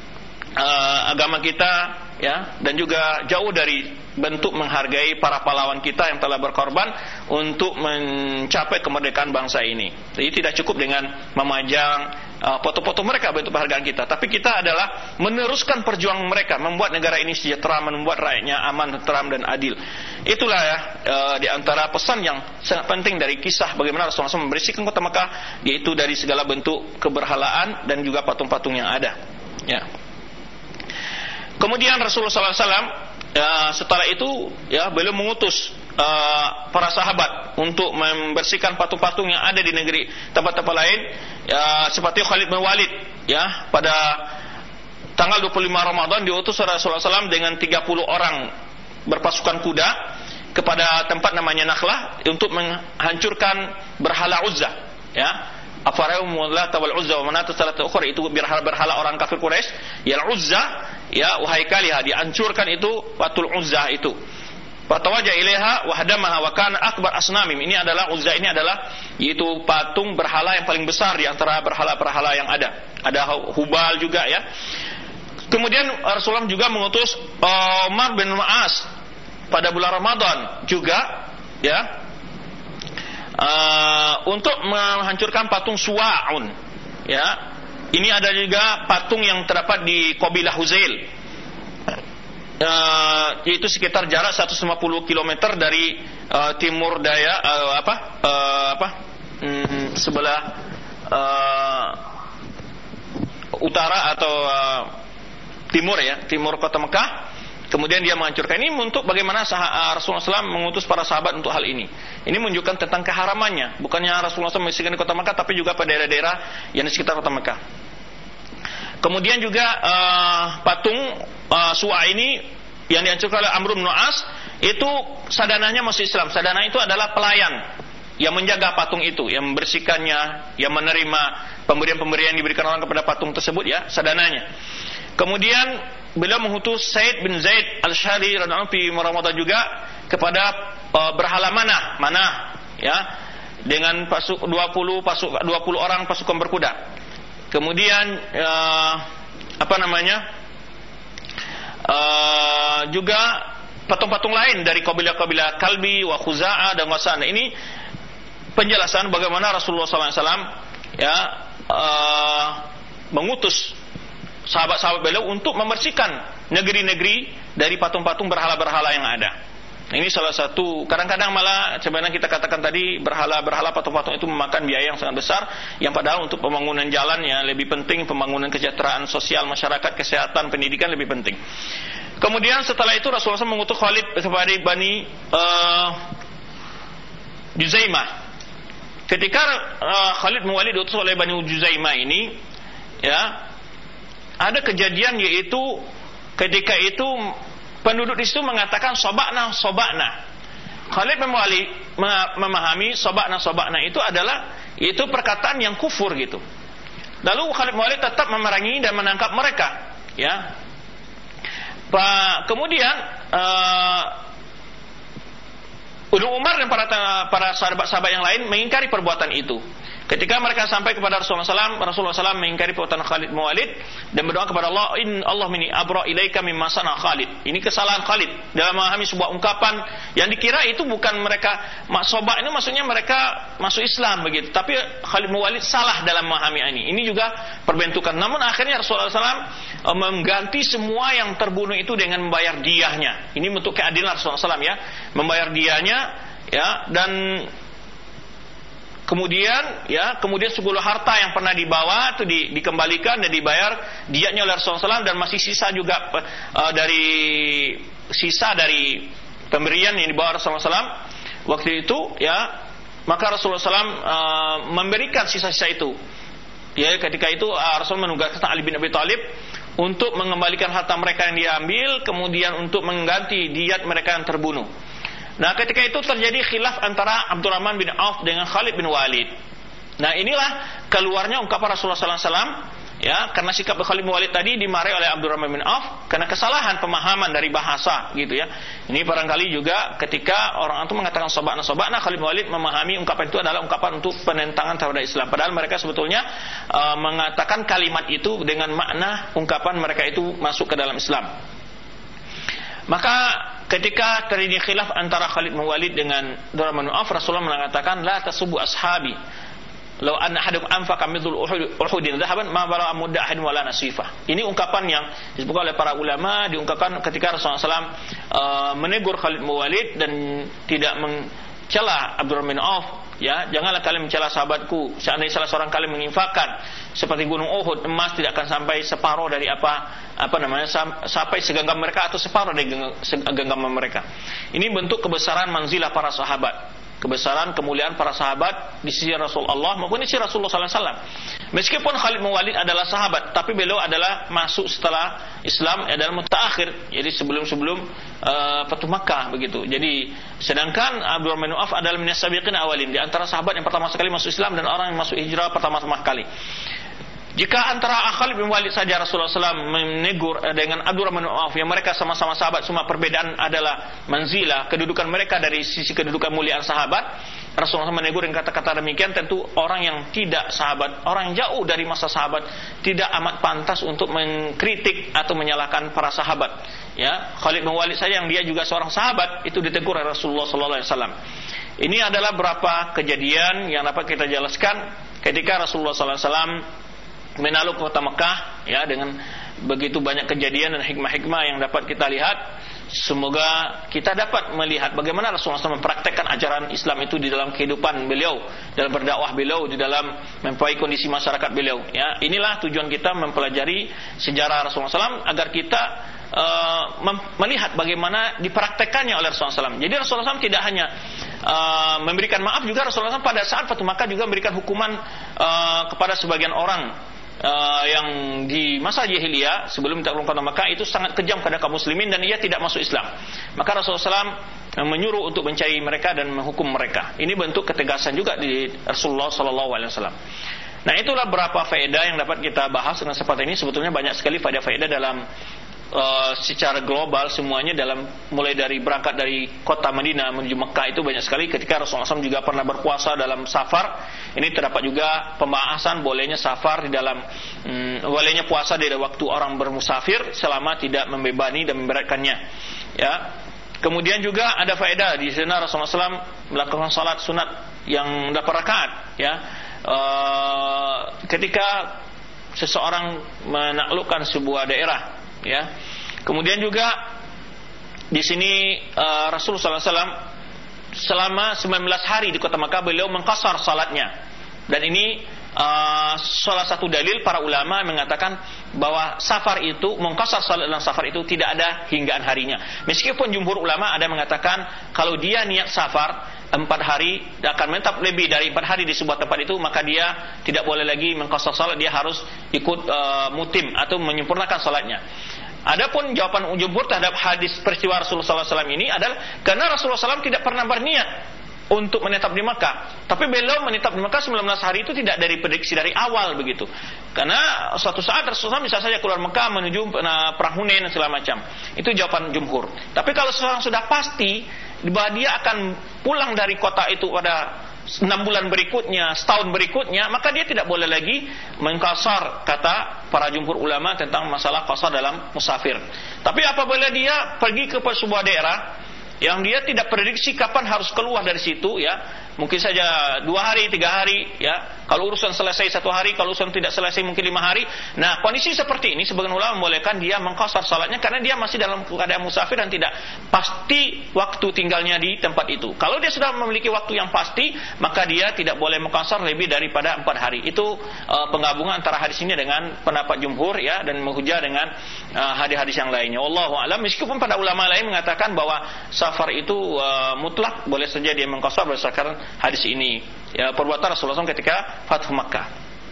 uh, agama kita ya, dan juga jauh dari bentuk menghargai para pahlawan kita yang telah berkorban untuk mencapai kemerdekaan bangsa ini. Jadi tidak cukup dengan memajang uh, foto-foto mereka bentuk penghargaan kita, tapi kita adalah meneruskan perjuangan mereka, membuat negara ini sejahtera, membuat rakyatnya aman, tentram dan adil. Itulah ya uh, di antara pesan yang sangat penting dari kisah bagaimana Rasulullah shallallahu alaihi wasallam membersihkan kota Makkah, yaitu dari segala bentuk keberhalaan dan juga patung-patung yang ada. Ya. Kemudian Rasulullah shallallahu alaihi wasallam ya, setelah itu ya beliau mengutus uh, para sahabat untuk membersihkan patung-patung yang ada di negeri tempat-tempat lain ya, seperti Khalid bin Walid ya pada tanggal dua puluh lima Ramadan diutus Rasulullah shallallahu alaihi wasallam dengan tiga puluh orang berpasukan kuda kepada tempat namanya Nakhlah untuk menghancurkan berhala Uzza, ya. Afara'um Lata wal Uzza wa Manat salat ukhra, itu berhala-berhala orang kafir Quraisy. Ya Uzza, ya wahai kalian, dihancurkan itu patul Uzza itu. Fatawaja ilaiha wa hadamaha wa kana akbar asnamim. Ini adalah Uzza, ini adalah yaitu patung berhala yang paling besar di antara berhala-berhala yang ada. Ada Hubal juga, ya. Kemudian Rasulullah juga mengutus Umar bin Ma'as pada bulan Ramadan juga, ya, uh, untuk menghancurkan patung Suwa'un, ya. Ini ada juga patung yang terdapat di Qabilah Huzail, uh, yaitu sekitar jarak seratus lima puluh kilometer dari uh, timur daya uh, apa uh, apa hmm, sebelah uh, utara atau uh, timur, ya, timur kota Mekah. Kemudian dia menghancurkan. Ini untuk bagaimana Rasulullah shallallahu alaihi wasallam mengutus para sahabat untuk hal ini. Ini menunjukkan tentang keharamannya. Bukannya Rasulullah shallallahu alaihi wasallam membisikkan di kota Mekah, tapi juga pada daerah-daerah yang di sekitar kota Mekah. Kemudian juga uh, patung uh, Suwa ini yang dihancurkan oleh Amr bin As, itu sadananya masuk Islam. Sadana itu adalah pelayan yang menjaga patung itu, yang membersihkannya, yang menerima pemberian-pemberian yang diberikan orang kepada patung tersebut, ya, sadananya. Kemudian beliau mengutus Said bin Zaid Al-Syari radhiyallahu anhu di Ramadan juga kepada uh, berhala Manah, Manah, ya, dengan pasuk dua puluh pasuk dua puluh orang pasukan berkuda. Kemudian uh, apa namanya? Uh, juga patung-patung lain dari kabilah-kabilah Kalbi wa Khuza'ah dan Wasan. Ini penjelasan bagaimana Rasulullah shallallahu alaihi wasallam, ya, uh, mengutus sahabat-sahabat beliau untuk membersihkan negeri-negeri dari patung-patung berhala-berhala yang ada. Ini salah satu, kadang-kadang malah sebenarnya kita katakan tadi berhala-berhala patung-patung itu memakan biaya yang sangat besar, yang padahal untuk pembangunan jalan ya lebih penting, pembangunan kesejahteraan sosial masyarakat, kesehatan, pendidikan lebih penting. Kemudian setelah itu Rasulullah shallallahu alaihi wasallam mengutus Khalid kepada Bani uh, Juzaimah. Ketika uh, Khalid bin Walid diutus oleh Bani Juzaimah ini, ya, ada kejadian, yaitu ketika itu penduduk di situ mengatakan sobakna sobakna. Khalid bin Walid memahami sobakna sobakna itu adalah itu perkataan yang kufur gitu. Lalu Khalid bin Walid tetap memerangi dan menangkap mereka, ya. Kemudian uh, Umar dan para para sahabat-sahabat yang lain mengingkari perbuatan itu. Ketika mereka sampai kepada Rasulullah shallallahu alaihi wasallam, Rasulullah shallallahu alaihi wasallam mengingkari perbuatan Khalid bin Walid dan berdoa kepada Allah, In Allah mini abra ilaika mimma sana Khalid. Ini kesalahan Khalid dalam memahami sebuah ungkapan yang dikira itu bukan mereka maksobah, ini maksudnya mereka masuk Islam begitu. Tapi Khalid bin Walid salah dalam memahami ini. Ini juga perbentukan. Namun akhirnya Rasulullah shallallahu alaihi wasallam mengganti semua yang terbunuh itu dengan membayar diyahnya. Ini bentuk keadilan Rasulullah shallallahu alaihi wasallam, ya, membayar diyahnya, ya, dan kemudian, ya, kemudian segala harta yang pernah dibawa itu di, dikembalikan dan dibayar diyatnya oleh Rasulullah shallallahu alaihi wasallam, dan masih sisa juga uh, dari sisa dari pemberian yang dibawa Rasulullah shallallahu alaihi wasallam waktu itu, ya, maka Rasulullah shallallahu alaihi wasallam uh, memberikan sisa-sisa itu. Ya, ketika itu uh, Rasul menugaskan Ali bin Abi Thalib untuk mengembalikan harta mereka yang diambil, kemudian untuk mengganti diyat mereka yang terbunuh. Nah, ketika itu terjadi khilaf antara Abdurrahman bin Auf dengan Khalid bin Walid. Nah, inilah keluarnya ungkapan Rasulullah shallallahu alaihi wasallam, ya, karena sikap Khalid bin Walid tadi dimarahi oleh Abdurrahman bin Auf karena kesalahan pemahaman dari bahasa, gitu ya. Ini barangkali juga ketika orang itu mengatakan sobakna sobakna, Khalid bin Walid memahami ungkapan itu adalah ungkapan untuk penentangan terhadap Islam. Padahal mereka sebetulnya uh, mengatakan kalimat itu dengan makna ungkapan mereka itu masuk ke dalam Islam. Maka ketika terjadi khilaf antara Khalid bin Walid dengan Abdurrahman bin Auf, Rasulullah mengatakan la tasubbu ashabi law anna ahadukum anfaqa mithlu uhudin dhahaban ma balagha mudda ahadin wala nasifa. Ini ungkapan yang disebutkan oleh para ulama, diungkapkan ketika Rasulullah shallallahu alaihi wasallam uh, menegur Khalid bin Walid dan tidak mencela Abdurrahman bin Auf. Ya, janganlah kalian mencela sahabatku. Seandainya salah seorang kalian menginfakkan seperti gunung Uhud emas, tidak akan sampai separuh dari apa apa namanya sampai segenggam mereka atau separuh dari genggam mereka. Ini bentuk kebesaran manzilah para sahabat. kebesaran, kemuliaan para sahabat di sisi Rasulullah maupun di sisi Rasulullah sallallahu alaihi wasallam. Meskipun Khalid bin Walid adalah sahabat, tapi beliau adalah masuk setelah Islam, adalah mutaakhir, jadi sebelum-sebelum uh, Fatu Makkah begitu. Jadi sedangkan Abdurrahman bin Auf adalah minas sabiqin awalin, di antara sahabat yang pertama sekali masuk Islam dan orang yang masuk hijrah pertama-tama kali. Jika antara Khalid bin Walid saja Rasulullah sallallahu alaihi wasallam menegur dengan Abdurrahman bin Auf yang mereka sama-sama sahabat, semua perbedaan adalah manzilah, kedudukan mereka dari sisi kedudukan muliaan sahabat, Rasulullah menegur dengan kata-kata demikian, tentu orang yang tidak sahabat, orang yang jauh dari masa sahabat tidak amat pantas untuk mengkritik atau menyalahkan para sahabat. Ya, Khalid bin Walid saja yang dia juga seorang sahabat itu ditegur oleh Rasulullah sallallahu alaihi wasallam. Ini adalah beberapa kejadian yang dapat kita jelaskan ketika Rasulullah sallallahu alaihi wasallam menakluk kota Mekah, ya, dengan begitu banyak kejadian dan hikmah-hikmah yang dapat kita lihat. Semoga kita dapat melihat bagaimana Rasulullah shallallahu alaihi wasallam mempraktekkan ajaran Islam itu di dalam kehidupan beliau, dalam berdakwah beliau, di dalam memperbaiki kondisi masyarakat beliau. Ya, inilah tujuan kita mempelajari sejarah Rasulullah shallallahu alaihi wasallam agar kita uh, melihat bagaimana dipraktekkannya oleh Rasulullah shallallahu alaihi wasallam. Jadi Rasulullah shallallahu alaihi wasallam tidak hanya uh, memberikan maaf, juga Rasulullah shallallahu alaihi wasallam pada saat Fatu Makkah juga memberikan hukuman uh, kepada sebagian orang. Uh, yang di masa jahiliyah sebelum ditaklukkan kota Makkah itu sangat kejam kepada kaum muslimin dan ia tidak masuk Islam. Maka Rasulullah shallallahu alaihi wasallam menyuruh untuk mencari mereka dan menghukum mereka. Ini bentuk ketegasan juga di Rasulullah shallallahu alaihi wasallam. Nah, itulah beberapa faedah yang dapat kita bahas dengan kesempatan ini. Sebetulnya banyak sekali faedah-faedah dalam Uh, secara global semuanya, dalam mulai dari berangkat dari kota Madinah menuju Mekah itu banyak sekali. Ketika Rasulullah shallallahu alaihi wasallam juga pernah berpuasa dalam safar, ini terdapat juga pembahasan bolehnya safar di dalam um, bolehnya puasa di waktu orang bermusafir selama tidak membebani dan memberatkannya. Ya. Kemudian juga ada faedah di sana Rasulullah shallallahu alaihi wasallam melakukan salat sunat yang delapan rakaat. Ya. Uh, ketika seseorang menaklukkan sebuah daerah. Ya. Kemudian juga di sini uh, Rasulullah shallallahu alaihi wasallam selama sembilan belas hari di kota Makkah beliau mengqasar salatnya. Dan ini uh, salah satu dalil para ulama mengatakan bahwa safar itu, mengqasar salat dalam safar itu tidak ada hinggaan harinya. Meskipun jumhur ulama ada mengatakan kalau dia niat safar empat hari akan menetap lebih dari empat hari di sebuah tempat itu, maka dia tidak boleh lagi mengqasar salat, dia harus ikut uh, mutim atau menyempurnakan salatnya. Adapun jawaban jumhur terhadap hadis peristiwa Rasulullah shallallahu alaihi wasallam ini adalah karena Rasulullah shallallahu alaihi wasallam tidak pernah berniat untuk menetap di Makkah, tapi beliau menetap di Makkah sembilan belas hari itu tidak dari prediksi dari awal begitu. Karena suatu saat Rasulullah bisa saja keluar Makkah menuju perang Hunain dan segala macam. Itu jawaban jumhur. Tapi kalau seorang sudah pasti bahwa dia akan pulang dari kota itu pada enam bulan berikutnya, setahun berikutnya, maka dia tidak boleh lagi mengqasar, kata para jumhur ulama tentang masalah qasar dalam musafir. Tapi apabila dia pergi ke sebuah daerah yang dia tidak prediksi kapan harus keluar dari situ, ya, mungkin saja dua hari, tiga hari, ya. Kalau urusan selesai satu hari, kalau urusan tidak selesai mungkin lima hari. Nah, kondisi seperti ini sebagian ulama membolehkan dia mengqasar salatnya karena dia masih dalam keadaan musafir dan tidak pasti waktu tinggalnya di tempat itu. Kalau dia sudah memiliki waktu yang pasti, maka dia tidak boleh mengqasar lebih daripada empat hari. Itu uh, penggabungan antara hadis ini dengan pendapat jumhur, ya, dan menghujah dengan uh, hadis-hadis yang lainnya. Wallahu a'lam. Meskipun pada ulama lain mengatakan bahwa safar itu uh, mutlak, boleh saja dia mengqasar berdasarkan hadis ini, ya, perbuatan Rasulullah shallallahu alaihi wasallam ketika Fathu Makkah.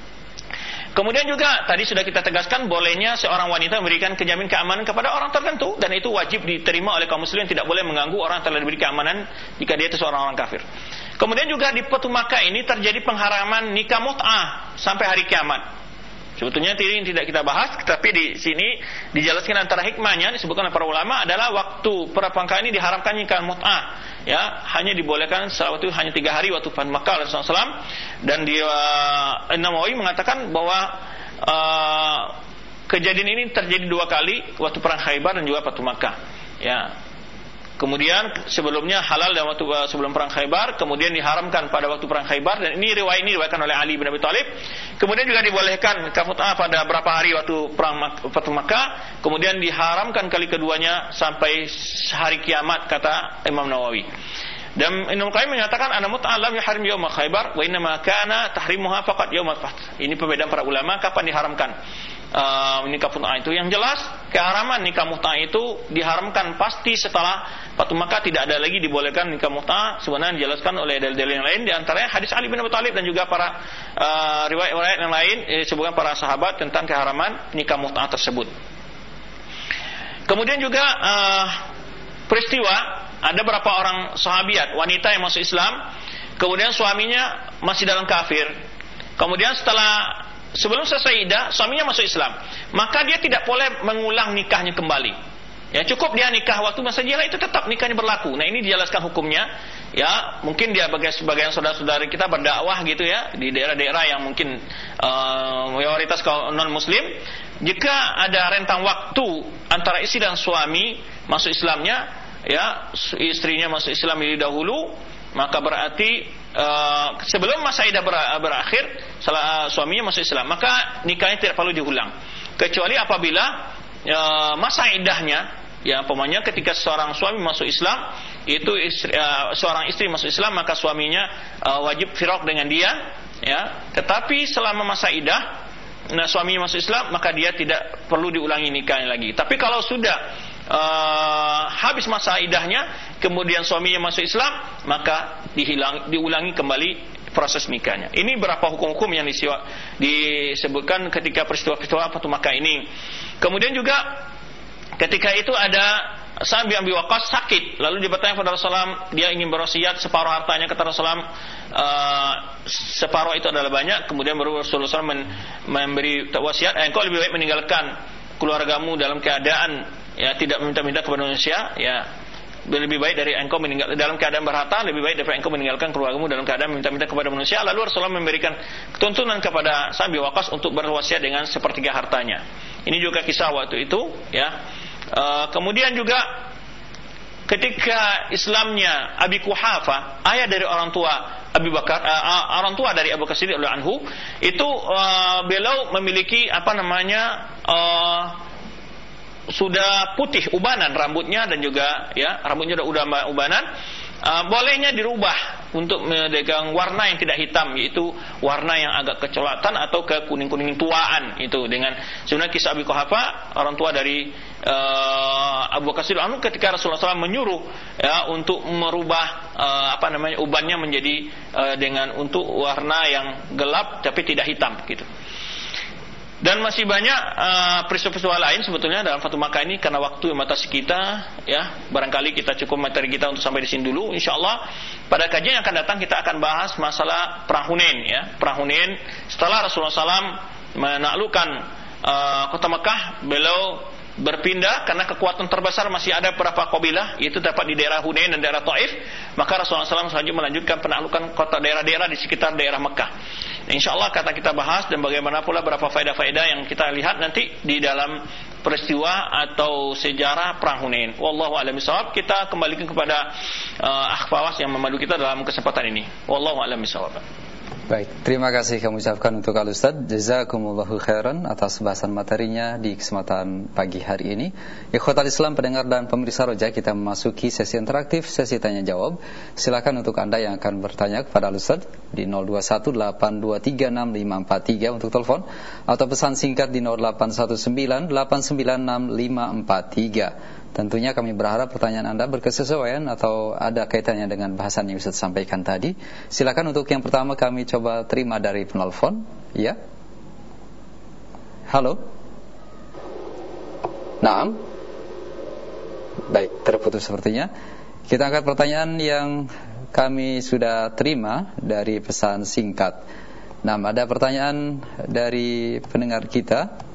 Kemudian juga tadi sudah kita tegaskan bolehnya seorang wanita memberikan kejamin keamanan kepada orang tertentu, dan itu wajib diterima oleh kaum muslimin, tidak boleh mengganggu orang yang telah diberi keamanan jika dia itu seorang orang kafir. Kemudian juga di Fathu Makkah ini terjadi pengharaman nikah mut'ah sampai hari kiamat. Sebetulnya ini tidak kita bahas, tapi di sini dijelaskan antara hikmahnya disebutkan oleh para ulama adalah waktu perapangka ini diharamkan nikah mut'ah, ya, hanya dibolehkan setelah waktu hanya tiga hari waktu Fathu Makkah oleh Rasulullah shallallahu alaihi wasallam. Dan dia Nawawi mengatakan bahwa uh, kejadian ini terjadi dua kali, waktu perang Khaybar dan juga Fathu Makkah, ya. Kemudian sebelumnya halal dalam waktu sebelum perang Khaybar, kemudian diharamkan pada waktu perang Khaybar, dan ini riwayat ini diriwayatkan oleh Ali bin Abi Thalib. Kemudian juga dibolehkan nikah mut'ah pada berapa hari waktu perang Fathu Makkah, kemudian diharamkan kali keduanya sampai hari kiamat, kata Imam Nawawi. Dan Ibnu Qayyim menyatakan ana mut'ah lam yahrim yaum Khaybar wa inna ma kana tahrimuha faqat yaum al-fath. Ini perbedaan para ulama kapan diharamkan. uh, nikah mut'ah itu. Yang jelas keharaman nikah mut'ah itu diharamkan pasti setelah Fatu Makkah, tidak ada lagi dibolehkan nikah mut'ah. Sebenarnya dijelaskan oleh dalil-dalil yang lain, di antaranya hadis Ali bin Abi Thalib dan juga para uh, riwayat-riwayat yang lain eh, disebutkan para sahabat tentang keharaman nikah mut'ah tersebut. Kemudian juga uh, peristiwa ada beberapa orang sahabiat wanita yang masuk Islam, kemudian suaminya masih dalam kafir. Kemudian setelah sebelum selesai iddah suaminya masuk Islam, maka dia tidak boleh mengulang nikahnya kembali. Ya, cukup dia nikah waktu masa jahiliyah itu tetap nikahnya berlaku. Nah, ini dijelaskan hukumnya. Ya, mungkin dia bagi sebagian saudara-saudari kita berdakwah gitu ya di daerah-daerah yang mungkin uh, mayoritas kaum non muslim. Jika ada rentang waktu antara istri dan suami masuk Islamnya, ya istrinya masuk Islam lebih dahulu, maka berarti uh, sebelum masa iddah ber, berakhir salah, uh, suaminya masuk Islam, maka nikahnya tidak perlu diulang, kecuali apabila uh, masa iddahnya, ya umpamanya ketika seorang suami masuk Islam, itu istri, uh, seorang istri masuk Islam, maka suaminya uh, wajib firaq dengan dia, ya. Tetapi selama masa iddah, nah suaminya masuk Islam, maka dia tidak perlu diulangi nikahnya lagi. Tapi kalau sudah uh, habis masa iddahnya, kemudian suaminya masuk Islam, maka dihilang, diulangi kembali proses nikahnya. Ini beberapa hukum-hukum yang disebutkan ketika peristiwa-peristiwa Fatu Makkah ini. Kemudian juga ketika itu ada Sa'd bin Abi Waqqas sakit, lalu dia bertanya kepada Rasulullah, dia ingin berwasiat separuh hartanya. Kata Rasulullah, uh, separuh itu adalah banyak. Kemudian baru Rasulullah men- memberi wasiat, eh, engkau lebih baik meninggalkan keluargamu dalam keadaan ya tidak meminta-minta kepada manusia, ya lebih baik dari engkau meninggal dalam keadaan berharta, lebih baik daripada engkau meninggalkan keluargamu dalam keadaan meminta-minta kepada manusia. Lalu Rasulullah memberikan tuntunan kepada Sa'd bin Abi Waqqas untuk berwasiat dengan sepertiga hartanya. Ini juga kisah waktu itu, ya. Uh, kemudian juga ketika Islamnya Abi Quhafa, ayah dari orang tua Abi Bakar, uh, orang tua dari Abu Bakar Siddiq radhiyallahu anhu, itu uh, beliau memiliki apa namanya uh, sudah putih ubanan rambutnya, dan juga ya rambutnya sudah ubanan. Uh, bolehnya dirubah untuk mendegang warna yang tidak hitam, yaitu warna yang agak kecoklatan atau ke kuning-kuning tuaan itu. Dengan sebenarnya kisah Abi Quhafa, orang tua dari uh, Abu Bakar Siddiq anu, ketika Rasulullah shallallahu alaihi wasallam menyuruh ya untuk merubah uh, apa namanya ubannya menjadi uh, dengan untuk warna yang gelap tapi tidak hitam gitu. Dan masih banyak uh, peristiwa-peristiwa lain sebetulnya dalam Fatu Makkah ini, karena waktu yang membatasi kita, ya barangkali kita cukup materi kita untuk sampai di sini dulu. Insyaallah pada kajian yang akan datang kita akan bahas masalah Perang Hunain, ya Perang Hunain. Setelah Rasulullah shallallahu alaihi wasallam menaklukkan uh, kota Makkah, beliau berpindah karena kekuatan terbesar masih ada beberapa kabilah, yaitu dapat di daerah Hunain dan daerah Taif. Maka Rasulullah shallallahu alaihi wasallam selanjutnya melanjutkan penaklukan kota daerah-daerah di sekitar daerah Makkah. InsyaAllah kata kita bahas, dan bagaimana pula berapa faedah-faedah yang kita lihat nanti di dalam peristiwa atau sejarah Perang Hunain. Wallahu a'lam bishawab. Kita kembalikan kepada uh, akhfawas yang memandu kita dalam kesempatan ini. Wallahu a'lam bishawab. Baik, terima kasih kami ucapkan untuk Al-Ustaz. Jazakumullahu khairan atas bahasan materinya di kesempatan pagi hari ini. Ikhwatal Islam, pendengar dan pemirsa Roja, kita memasuki sesi interaktif, sesi tanya jawab. Silakan untuk Anda yang akan bertanya kepada Al-Ustaz di nol dua satu delapan dua tiga enam lima empat tiga untuk telepon, atau pesan singkat di nol delapan satu sembilan delapan sembilan enam lima empat tiga. Tentunya kami berharap pertanyaan Anda berkesesuaian atau ada kaitannya dengan bahasan yang Ustaz sampaikan tadi. Silakan untuk yang pertama kami coba terima dari penelpon. Ya. Halo. Naam. Baik, terputus sepertinya. Kita angkat pertanyaan yang kami sudah terima dari pesan singkat. Nah, ada pertanyaan dari pendengar kita.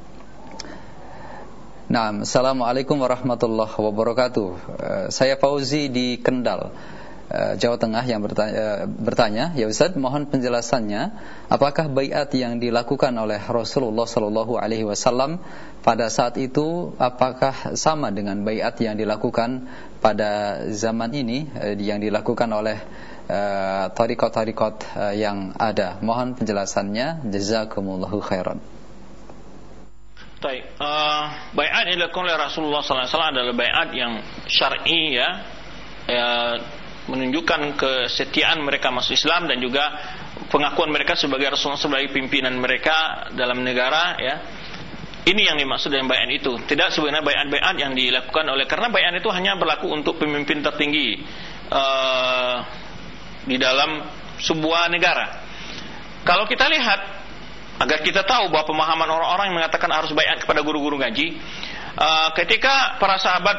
Nah, Assalamualaikum warahmatullahi wabarakatuh. uh, Saya Fauzi di Kendal, uh, Jawa Tengah yang bertanya, uh, bertanya, ya Ustaz, mohon penjelasannya, apakah baiat yang dilakukan oleh Rasulullah Sallallahu Alaihi Wasallam pada saat itu apakah sama dengan baiat yang dilakukan pada zaman ini, uh, yang dilakukan oleh uh, tariqat-tariqat uh, yang ada? Mohon penjelasannya. Jazakumullahu khairan. Baik, uh, baiat yang dilakukan oleh Rasulullah sallallahu alaihi wasallam adalah baiat yang syar'i, ya, ya, menunjukkan kesetiaan mereka masuk Islam dan juga pengakuan mereka sebagai Rasulullah, sebagai pimpinan mereka dalam negara, ya. Ini yang dimaksud dengan bayan itu. Tidak sebenarnya bayan-bayan yang dilakukan oleh, karena bayan itu hanya berlaku untuk pemimpin tertinggi uh, di dalam sebuah negara. Kalau kita lihat, agar kita tahu bahwa pemahaman orang-orang yang mengatakan harus bayan kepada guru-guru ngaji, uh, ketika para sahabat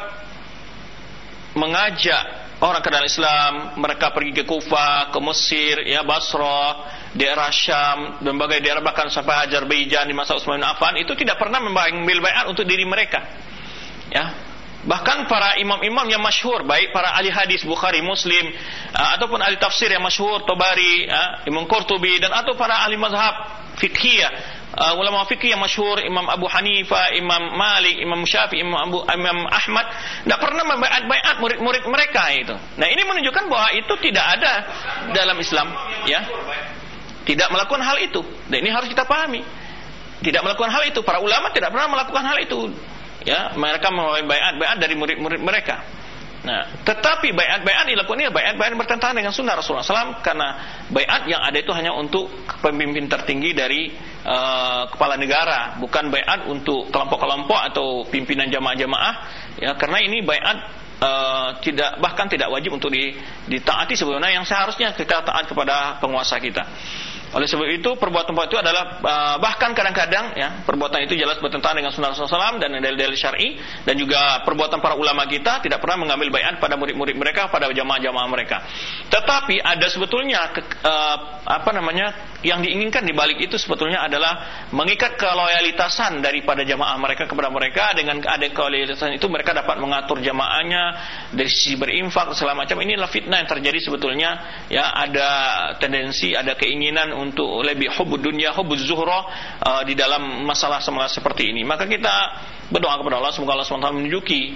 mengajak orang ke dalam Islam, mereka pergi ke Kufah, ke Mesir, ya Basra, daerah Syam, dan berbagai daerah, bahkan sampai Azerbaijan di masa Utsman bin Affan, itu tidak pernah mengambil baiat untuk diri mereka. Ya, bahkan para imam-imam yang masyhur, baik para ahli hadis Bukhari, Muslim, uh, ataupun ahli tafsir yang masyhur, Tabari, uh, Imam Qurtubi, dan atau para ahli mazhab fiqhiyah, uh, ulama fikih yang masyhur, Imam Abu Hanifah, Imam Malik, Imam Syafi'i, Imam Abu Imam Ahmad, tidak pernah membaiat-baiat murid-murid mereka itu. Nah, ini menunjukkan bahwa itu tidak ada dalam Islam, ya. Tidak melakukan hal itu. Dan ini harus kita pahami. Tidak melakukan hal itu. Para ulama tidak pernah melakukan hal itu. Ya, mereka membaiat-baiat dari murid-murid mereka. Nah, tetapi baiat-baiat dilakukan ini baiat-baiat bertentangan dengan sunnah Rasulullah shallallahu alaihi wasallam, karena baiat yang ada itu hanya untuk pemimpin tertinggi dari uh, kepala negara, bukan baiat untuk kelompok-kelompok atau pimpinan jamaah-jamaah. Ya, karena ini baiat uh, tidak, bahkan tidak wajib untuk ditaati sebenarnya, yang seharusnya kita taat kepada penguasa kita. Oleh sebab itu perbuatan-perbuatan itu adalah uh, bahkan kadang-kadang ya perbuatan itu jelas bertentangan dengan sunnah Rasulullah shallallahu alaihi wasallam dan dalil-dalil syar'i, dan juga perbuatan para ulama kita tidak pernah mengambil baiat pada murid-murid mereka, pada jamaah-jamaah mereka. Tetapi ada sebetulnya ke, uh, apa namanya yang diinginkan di balik itu sebetulnya adalah mengikat keloyalitasan daripada jamaah mereka kepada mereka. Dengan ada keloyalitasan itu mereka dapat mengatur jamaahnya dari sisi berinfak segala macam. Inilah fitnah yang terjadi sebetulnya, ya. Ada tendensi, ada keinginan untuk lebih hubud dunia, hubud zuhra uh, di dalam masalah-masalah seperti ini. Maka kita berdoa kepada Allah semoga Allah subhanahu wa taala menunjuki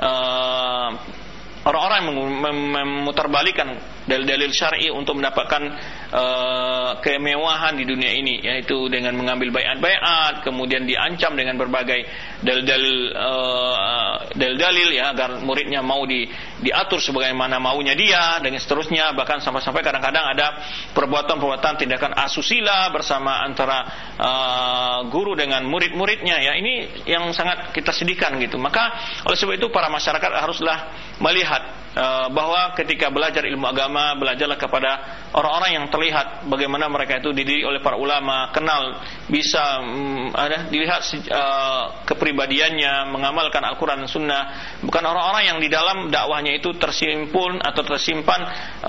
uh, orang-orang yang memutarbalikan dalil-dalil syar'i untuk mendapatkan uh, kemewahan di dunia ini, yaitu dengan mengambil baiat-baiat, kemudian diancam dengan berbagai dalil-dalil uh, dalil-dalil, ya, agar muridnya mau di, diatur sebagaimana maunya dia, dan seterusnya. Bahkan sampai-sampai kadang-kadang ada perbuatan-perbuatan tindakan asusila bersama antara uh, guru dengan murid-muridnya, ya. Ini yang sangat kita sedihkan gitu. Maka oleh sebab itu para masyarakat haruslah melihat uh, bahwa ketika belajar ilmu agama, belajarlah kepada orang-orang yang terlihat bagaimana mereka itu dididik oleh para ulama, kenal, bisa um, ada dilihat uh, kepribadiannya, mengamalkan Al-Quran dan Sunnah, bukan orang-orang yang di dalam dakwahnya itu tersimpun atau tersimpan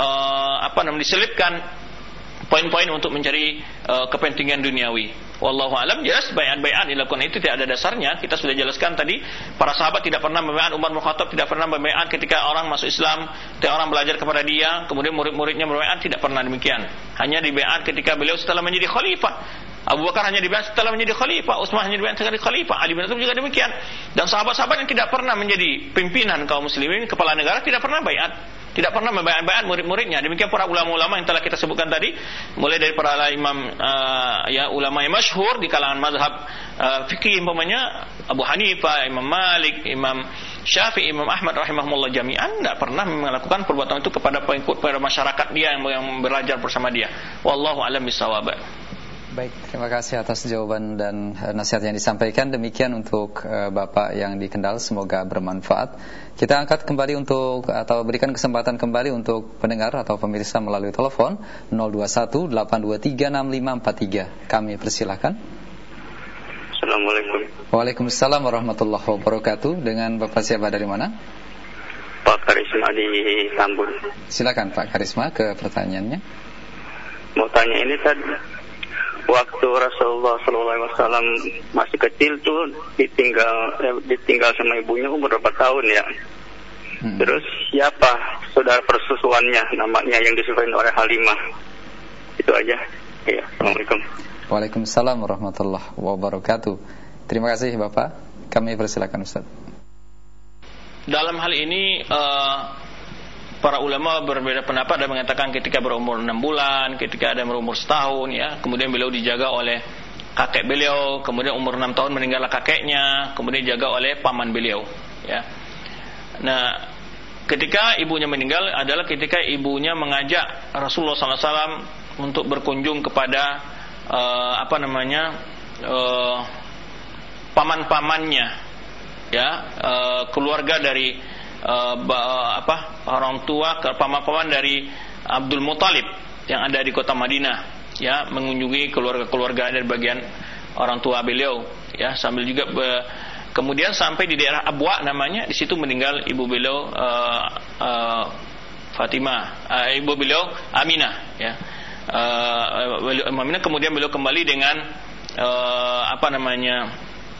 uh, apa namanya diselipkan poin-poin untuk mencari uh, kepentingan duniawi. Wallahu alam. Jelas baiat-baiat dilakukan itu tidak ada dasarnya. Kita sudah jelaskan tadi, para sahabat tidak pernah membaiat Umar bin Khattab, tidak pernah membaiat ketika orang masuk Islam, ketika orang belajar kepada dia, kemudian murid-muridnya membaiat, tidak pernah demikian. Hanya dibaiat ketika beliau setelah menjadi khalifah. Abu Bakar hanya dibaiat setelah menjadi khalifah, Utsman hanya dibaiat setelah khalifah, Ali bin Abi Thalib juga demikian. Dan sahabat-sahabat yang tidak pernah menjadi pimpinan kaum muslimin, kepala negara, tidak pernah baiat. Tidak pernah membaiat murid-muridnya. Demikian para ulama-ulama yang telah kita sebutkan tadi, mulai dari para imam uh, ya ulama yang masyhur di kalangan mazhab uh, fikih, umpamanya Abu Hanifah, Imam Malik, Imam Syafi'i, Imam Ahmad rahimahumullah jami'an, tidak pernah melakukan perbuatan itu kepada pengikut, pada masyarakat dia yang, yang belajar bersama dia. Wallahu a'lam bishawab. Baik, terima kasih atas jawaban dan nasihat yang disampaikan. Demikian untuk uh, Bapak yang di Kendal, semoga bermanfaat. Kita angkat kembali untuk atau berikan kesempatan kembali untuk pendengar atau pemirsa melalui telepon nol dua satu delapan dua tiga enam lima empat tiga. Kami persilakan. Assalamualaikum. Waalaikumsalam warahmatullahi wabarakatuh. Dengan Bapak siapa, dari mana? Pak Karisma di Tambun. Silakan Pak Karisma ke pertanyaannya. Mau tanya ini tadi, waktu Rasulullah shallallahu alaihi wasallam masih kecil tuh ditinggal eh, ditinggal sama ibunya umur berapa tahun ya? Hmm. Terus siapa saudara persusuannya namanya yang disusuin oleh Halimah? Itu aja. Ya, Assalamualaikum. Waalaikumsalam warahmatullahi wabarakatuh. Terima kasih Bapak. Kami persilakan Ustaz. Dalam hal ini uh, para ulama berbeda pendapat dan mengatakan ketika berumur enam bulan, ketika ada berumur setahun, ya, kemudian beliau dijaga oleh kakek beliau, kemudian umur enam tahun meninggallah kakeknya, kemudian dijaga oleh paman beliau, ya. Nah, ketika ibunya meninggal adalah ketika ibunya mengajak Rasulullah sallallahu alaihi wasallam untuk berkunjung kepada uh, apa namanya uh, paman-pamannya, ya, uh, keluarga dari uh, apa orang tua, paman-paman dari Abdul Muthalib yang ada di kota Madinah, ya, mengunjungi keluarga-keluarga dari bagian orang tua beliau, ya, sambil juga be, kemudian sampai di daerah Abwa namanya, di situ meninggal ibu beliau uh, uh, Fatimah, uh, ibu beliau Aminah, ya, uh, beliau, Aminah, kemudian beliau kembali dengan uh, apa namanya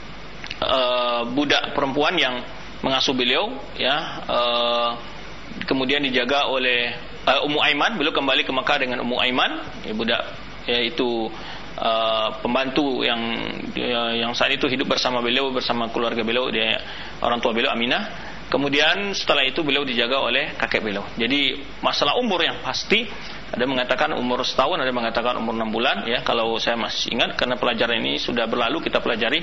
uh, budak perempuan yang mengasuh beliau, ya, uh, kemudian dijaga oleh uh, Ummu Aiman, beliau kembali ke Mekah dengan Ummu Aiman, ya, budak, yaitu Uh, pembantu yang uh, yang saat itu hidup bersama beliau, bersama keluarga beliau, dia orang tua beliau Aminah. Kemudian setelah itu beliau dijaga oleh kakek beliau. Jadi masalah umur yang pasti, ada mengatakan umur setahun, ada mengatakan umur enam bulan, ya, kalau saya masih ingat, karena pelajaran ini sudah berlalu kita pelajari.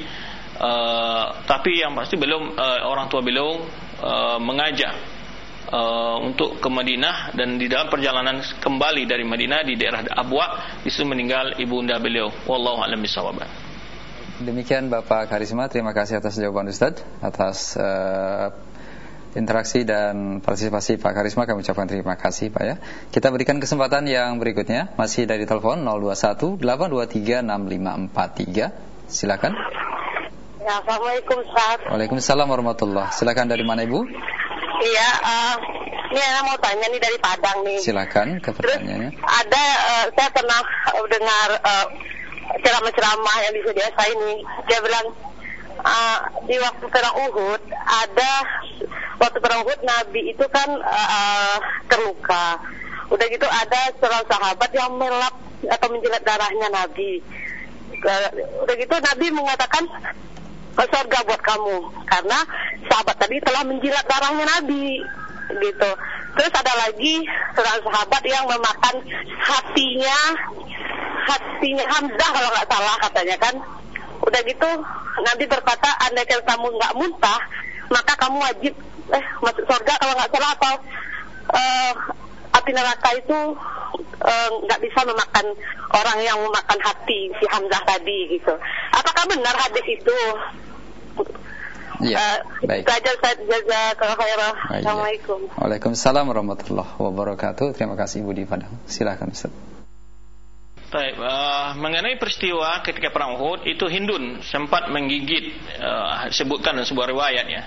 Uh, tapi yang pasti beliau, uh, orang tua beliau uh, mengajak Uh, untuk ke Madinah, dan di dalam perjalanan kembali dari Madinah di daerah Abwa, di situ meninggal ibunda beliau. Wallahu a'lam bishawab. Demikian Bapak Karisma, terima kasih atas jawaban Ustaz, atas uh, interaksi dan partisipasi Pak Karisma, kami ucapkan terima kasih Pak, ya. Kita berikan kesempatan yang berikutnya, masih dari telepon nol dua satu delapan dua tiga enam lima empat tiga. Silakan. Ya, Assalamualaikum Ustaz. Waalaikumsalam warahmatullahi. Silakan, dari mana Ibu? Iya, uh, ini saya mau tanya nih dari Padang nih. Silakan ke pertanyaannya. Terus ada, uh, saya pernah uh, dengar uh, ceramah-ceramah yang di Sudia saya ini. Dia bilang uh, di waktu perang Uhud, ada waktu perang Uhud Nabi itu kan uh, terluka. Udah gitu ada seorang sahabat yang melap atau menjilat darahnya Nabi. Uh, udah gitu Nabi mengatakan surga buat kamu karena sahabat tadi telah menjilat darahnya Nabi, gitu. Terus ada lagi seorang sahabat yang memakan hatinya hatinya Hamzah kalau nggak salah katanya kan. Udah gitu Nabi berkata, andaikan kamu nggak muntah maka kamu wajib eh masuk surga kalau nggak salah, atau uh, api neraka itu nggak uh, bisa memakan orang yang memakan hati si Hamzah tadi, gitu. Apakah benar hadis itu? Ya, uh, baik. Assalamualaikum. Waalaikumsalam warahmatullahi wabarakatuh. Terima kasih Ibu di Padang. Silakan Ustaz. Baik, uh, mengenai peristiwa ketika perang Uhud itu, Hindun sempat menggigit, uh, sebutkan dalam sebuah riwayat, ya,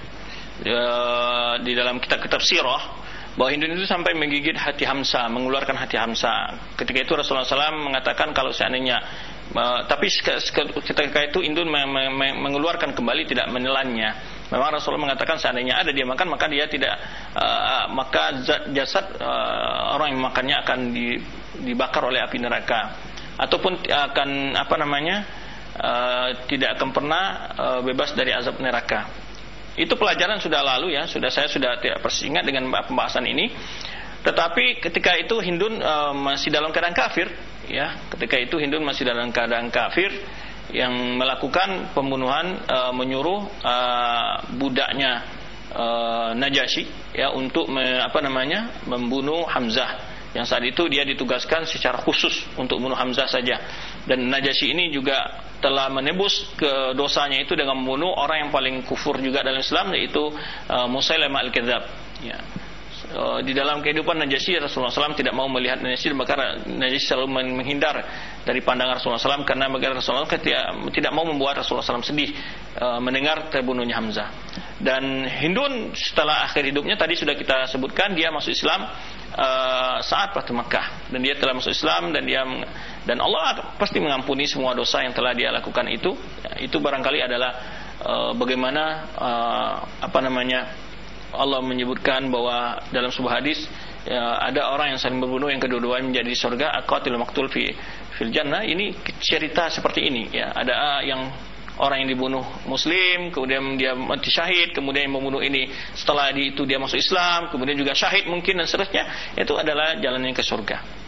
uh, di dalam kitab-kitab sirah, bahwa Hindun itu sampai menggigit hati Hamzah, mengeluarkan hati Hamzah. Ketika itu Rasulullah shallallahu alaihi wasallam mengatakan kalau seandainya uh, tapi ketika itu Hindun mengeluarkan kembali, tidak menelannya. Memang Rasulullah mengatakan seandainya ada dia makan, maka dia tidak uh, maka jasad uh, orang yang makannya akan dibakar oleh api neraka, ataupun akan apa namanya uh, tidak akan pernah uh, bebas dari azab neraka. Itu pelajaran sudah lalu, ya, sudah saya sudah tidak persingat dengan pembahasan ini. Tetapi ketika itu Hindun uh, masih dalam keadaan kafir, ya. Ketika itu Hindun masih dalam keadaan kafir yang melakukan pembunuhan, uh, menyuruh uh, budaknya uh, Najasyi, ya, untuk me, apa namanya membunuh Hamzah. Yang saat itu dia ditugaskan secara khusus untuk membunuh Hamzah saja. Dan Najasyi ini juga telah menebus ke dosanya itu dengan membunuh orang yang paling kufur juga dalam Islam, yaitu uh, Musailamah al-Kadzab, ya. Uh, di dalam kehidupan Najasyi, Rasulullah shallallahu alaihi wasallam tidak mau melihat Najasyi, maka Najasyi selalu menghindar dari pandangan Rasulullah shallallahu alaihi wasallam, karena Rasulullah tidak, tidak mau membuat Rasulullah shallallahu alaihi wasallam sedih uh, mendengar terbunuhnya Hamzah. Dan Hindun setelah akhir hidupnya tadi sudah kita sebutkan, dia masuk Islam uh, saat Fathu Makkah, dan dia telah masuk Islam, dan dia dan Allah pasti mengampuni semua dosa yang telah dia lakukan itu. Ya, itu barangkali adalah uh, bagaimana uh, apa namanya Allah menyebutkan bahwa dalam sebuah hadis, ya, ada orang yang saling berbunuh yang kedua-duanya menjadi surga, aqatil maqtul fi fil jannah. Ini cerita seperti ini, ya. Ada yang orang yang dibunuh muslim, kemudian dia mati syahid, kemudian yang membunuh ini setelah itu dia masuk Islam, kemudian juga syahid mungkin, dan seterusnya. Itu adalah jalannya ke surga.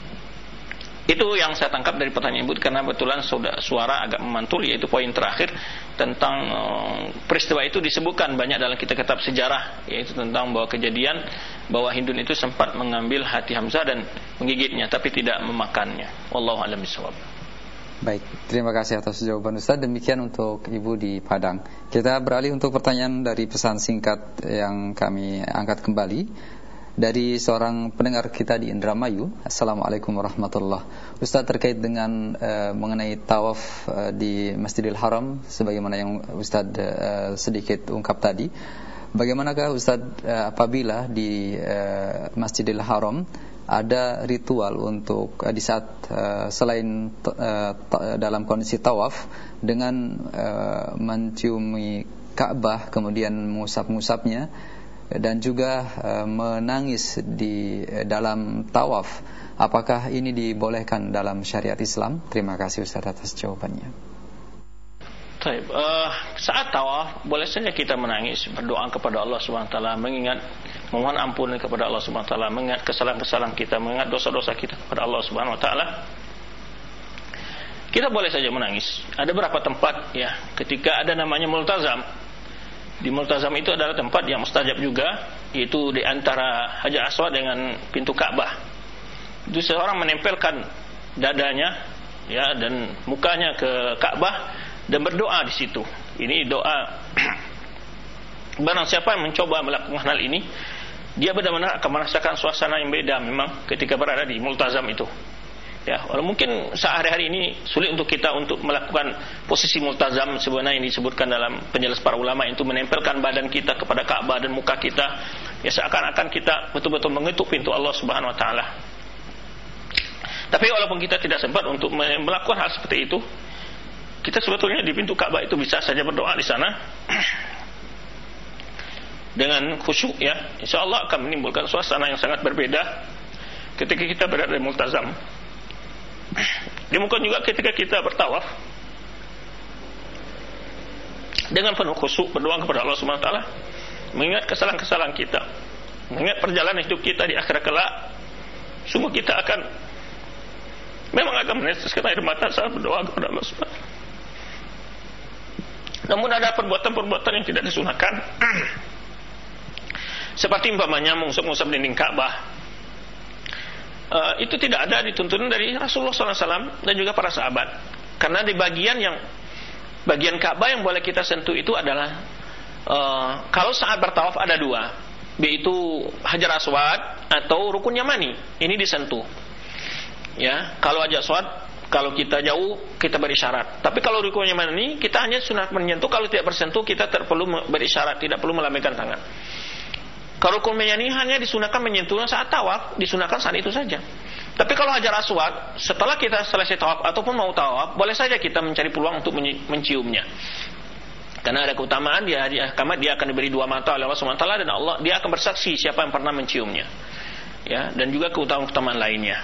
Itu yang saya tangkap dari pertanyaan Ibu, karena betulan suara agak memantul, yaitu poin terakhir tentang uh, peristiwa itu disebutkan banyak dalam kitab-kitab sejarah, yaitu tentang bahwa kejadian bahwa Hindun itu sempat mengambil hati Hamzah dan menggigitnya, tapi tidak memakannya. Wallahu a'lam bishawab. Baik, terima kasih atas jawaban Ustaz. Demikian untuk Ibu di Padang. Kita beralih untuk pertanyaan dari pesan singkat yang kami angkat kembali dari seorang pendengar kita di Indramayu. Assalamualaikum warahmatullahi wabarakatuh. Ustaz, terkait dengan uh, mengenai tawaf uh, di Masjidil Haram, sebagaimana yang Ustaz uh, sedikit ungkap tadi, bagaimanakah Ustaz uh, apabila di uh, Masjidil Haram ada ritual untuk uh, di saat uh, selain uh, dalam kondisi tawaf dengan uh, menciumi Ka'bah kemudian mengusap-ngusapnya dan juga uh, menangis di uh, dalam tawaf, apakah ini dibolehkan dalam syariat Islam? Terima kasih Ustaz atas jawabannya. Baik, uh, saat tawaf boleh saja kita menangis, berdoa kepada Allah Subhanahu wa taala, mengingat mohon ampun kepada Allah Subhanahu wa taala, mengingat kesalahan-kesalahan kita, mengingat dosa-dosa kita kepada Allah Subhanahu wa taala. Kita boleh saja menangis. Ada beberapa tempat ya, ketika ada namanya multazam. Di multazam itu adalah tempat yang mustajab juga, yaitu di antara Hajar Aswad dengan pintu Ka'bah. Itu seorang menempelkan dadanya ya dan mukanya ke Ka'bah dan berdoa di situ. Ini doa. Barang siapa yang mencoba melakukan hal ini, dia benar-benar akan merasakan suasana yang beda memang ketika berada di multazam itu. Ya, walau mungkin sehari-hari ini sulit untuk kita untuk melakukan posisi multazam sebenarnya yang disebutkan dalam penjelasan para ulama, itu menempelkan badan kita kepada Ka'bah dan muka kita, ya seakan-akan kita betul-betul mengetuk pintu Allah Subhanahu wa taala. Tapi walaupun kita tidak sempat untuk melakukan hal seperti itu, kita sebetulnya di pintu Ka'bah itu bisa saja berdoa di sana dengan khusyuk ya. Insyaallah akan menimbulkan suasana yang sangat berbeda ketika kita berada di multazam. Demikian juga ketika kita bertawaf dengan penuh khusyuk berdoa kepada Allah Subhanahu wa taala, mengingat kesalahan-kesalahan kita, mengingat perjalanan hidup kita di akhirat kelak, sungguh kita akan memang akan meneteskan air mata saat berdoa kepada Allah Subhanahu wa taala. Namun ada perbuatan-perbuatan yang tidak disunahkan, seperti umpamanya mengusap-usap dinding Ka'bah. Uh, itu tidak ada dituntun dari Rasulullah shallallahu alaihi wasallam dan juga para sahabat. Karena di bagian yang bagian Ka'bah yang boleh kita sentuh itu adalah uh, kalau saat bertawaf ada dua, yaitu Hajar Aswad atau Rukun Yamani. Ini disentuh. Ya, kalau Hajar Aswad, kalau kita jauh kita berisyarat. Tapi kalau Rukun Yamani kita hanya sunat menyentuh, kalau tidak bersentuh kita tak perlu berisyarat, tidak perlu melambaikan tangan. Kalau Rukun Yamani hanya disunahkan menyentuhnya saat tawaf, disunahkan saat itu saja. Tapi kalau Hajar Aswad, setelah kita selesai tawaf ataupun mau tawaf, boleh saja kita mencari peluang untuk menciumnya. Karena ada keutamaan, dia dia akan dia akan diberi dua mata oleh Allah Subhanahu wa taala dan Allah dia akan bersaksi siapa yang pernah menciumnya. Ya, dan juga keutamaan-keutamaan lainnya.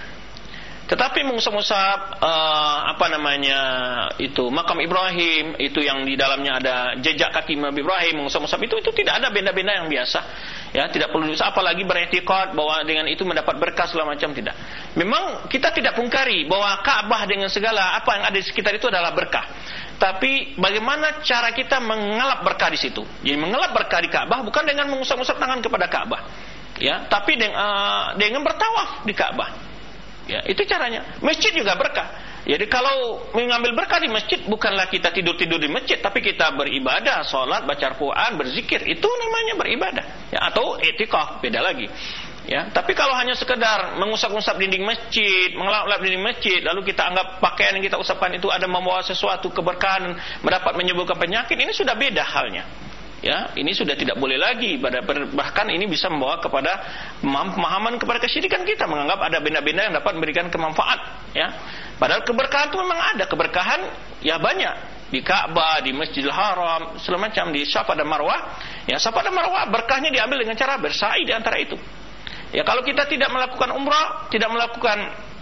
Tetapi mengusap-usap uh, apa namanya itu makam Ibrahim, itu yang di dalamnya ada jejak kaki Nabi Ibrahim, mengusap-usap itu itu tidak ada benda-benda yang biasa. Ya, tidak perlu apalagi beretikad bahwa dengan itu mendapat berkah segala macam, tidak. Memang kita tidak pungkari bahwa Ka'bah dengan segala apa yang ada di sekitar itu adalah berkah. Tapi bagaimana cara kita mengelap berkah di situ? Jadi mengelap berkah di Ka'bah bukan dengan mengusap-usap tangan kepada Ka'bah. Ya, tapi dengan, uh, dengan bertawaf di Ka'bah. Ya, itu caranya. Masjid juga berkah. Jadi kalau mengambil berkah di masjid, bukanlah kita tidur-tidur di masjid, tapi kita beribadah, sholat, baca Al-Quran, berzikir. Itu namanya beribadah. Ya, atau i'tikaf, beda lagi. Ya, tapi kalau hanya sekedar mengusap-usap dinding masjid, mengelap-elap dinding masjid, lalu kita anggap pakaian yang kita usapkan itu ada membawa sesuatu keberkahan, mendapat menyembuhkan penyakit, ini sudah beda halnya. Ya, ini sudah tidak boleh lagi, bahkan ini bisa membawa kepada pemahaman kepada kesyirikan kita, menganggap ada benda-benda yang dapat memberikan kemanfaat. Ya, padahal keberkahan itu memang ada, keberkahan ya banyak di Ka'bah, di Masjidil Haram, segala macam, di Safa dan Marwah. Ya, Safa dan Marwah berkahnya diambil dengan cara bersa'i di antara itu. Ya, kalau kita tidak melakukan umrah, tidak melakukan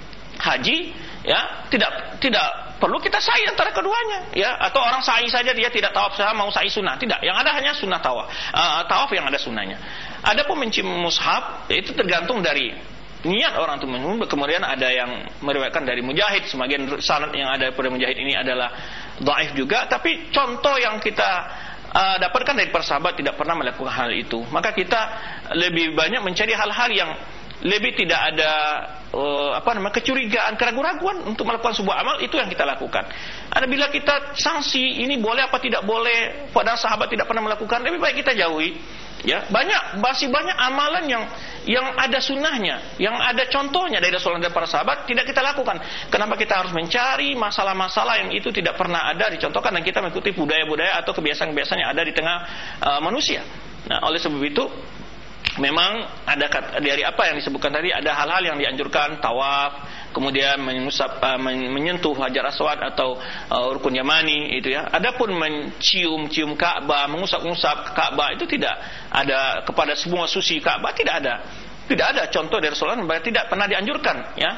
haji, ya tidak tidak perlu kita sa'i antara keduanya, ya. Atau orang sa'i saja dia tidak tawaf saja mau sa'i sunnah, tidak. Yang ada hanya sunnah tawaf, uh, tawaf yang ada sunnahnya. Ada pun mencium mushaf, ya itu tergantung dari niat orang itu. Kemudian ada yang meriwayatkan dari Mujahid, sebagian sanad yang ada pada Mujahid ini adalah dhaif juga. Tapi contoh yang kita uh, dapatkan dari para sahabat tidak pernah melakukan hal itu. Maka kita lebih banyak mencari hal-hal yang lebih tidak ada uh, apa namanya kecurigaan, keraguan-raguan untuk melakukan sebuah amal, itu yang kita lakukan. Ada bila kita sanksi ini boleh apa tidak boleh, padahal sahabat tidak pernah melakukan, lebih baik kita jauhi. Ya, banyak masih banyak amalan yang yang ada sunnahnya, yang ada contohnya dari Rasulullah dan para sahabat, tidak kita lakukan. Kenapa kita harus mencari masalah-masalah yang itu tidak pernah ada dicontohkan dan kita mengikuti budaya-budaya atau kebiasaan-kebiasaan yang ada di tengah uh, manusia. Nah, oleh sebab itu memang ada dari apa yang disebutkan tadi, ada hal-hal yang dianjurkan, tawaf, kemudian mengusap, uh, menyentuh Hajar Aswad atau uh, Rukun Yamani itu ya. Adapun mencium-cium Ka'bah, mengusap-ngusap Ka'bah itu tidak ada kepada semua suci Ka'bah, tidak ada. Tidak ada contoh dari Rasulullah, tidak pernah dianjurkan ya.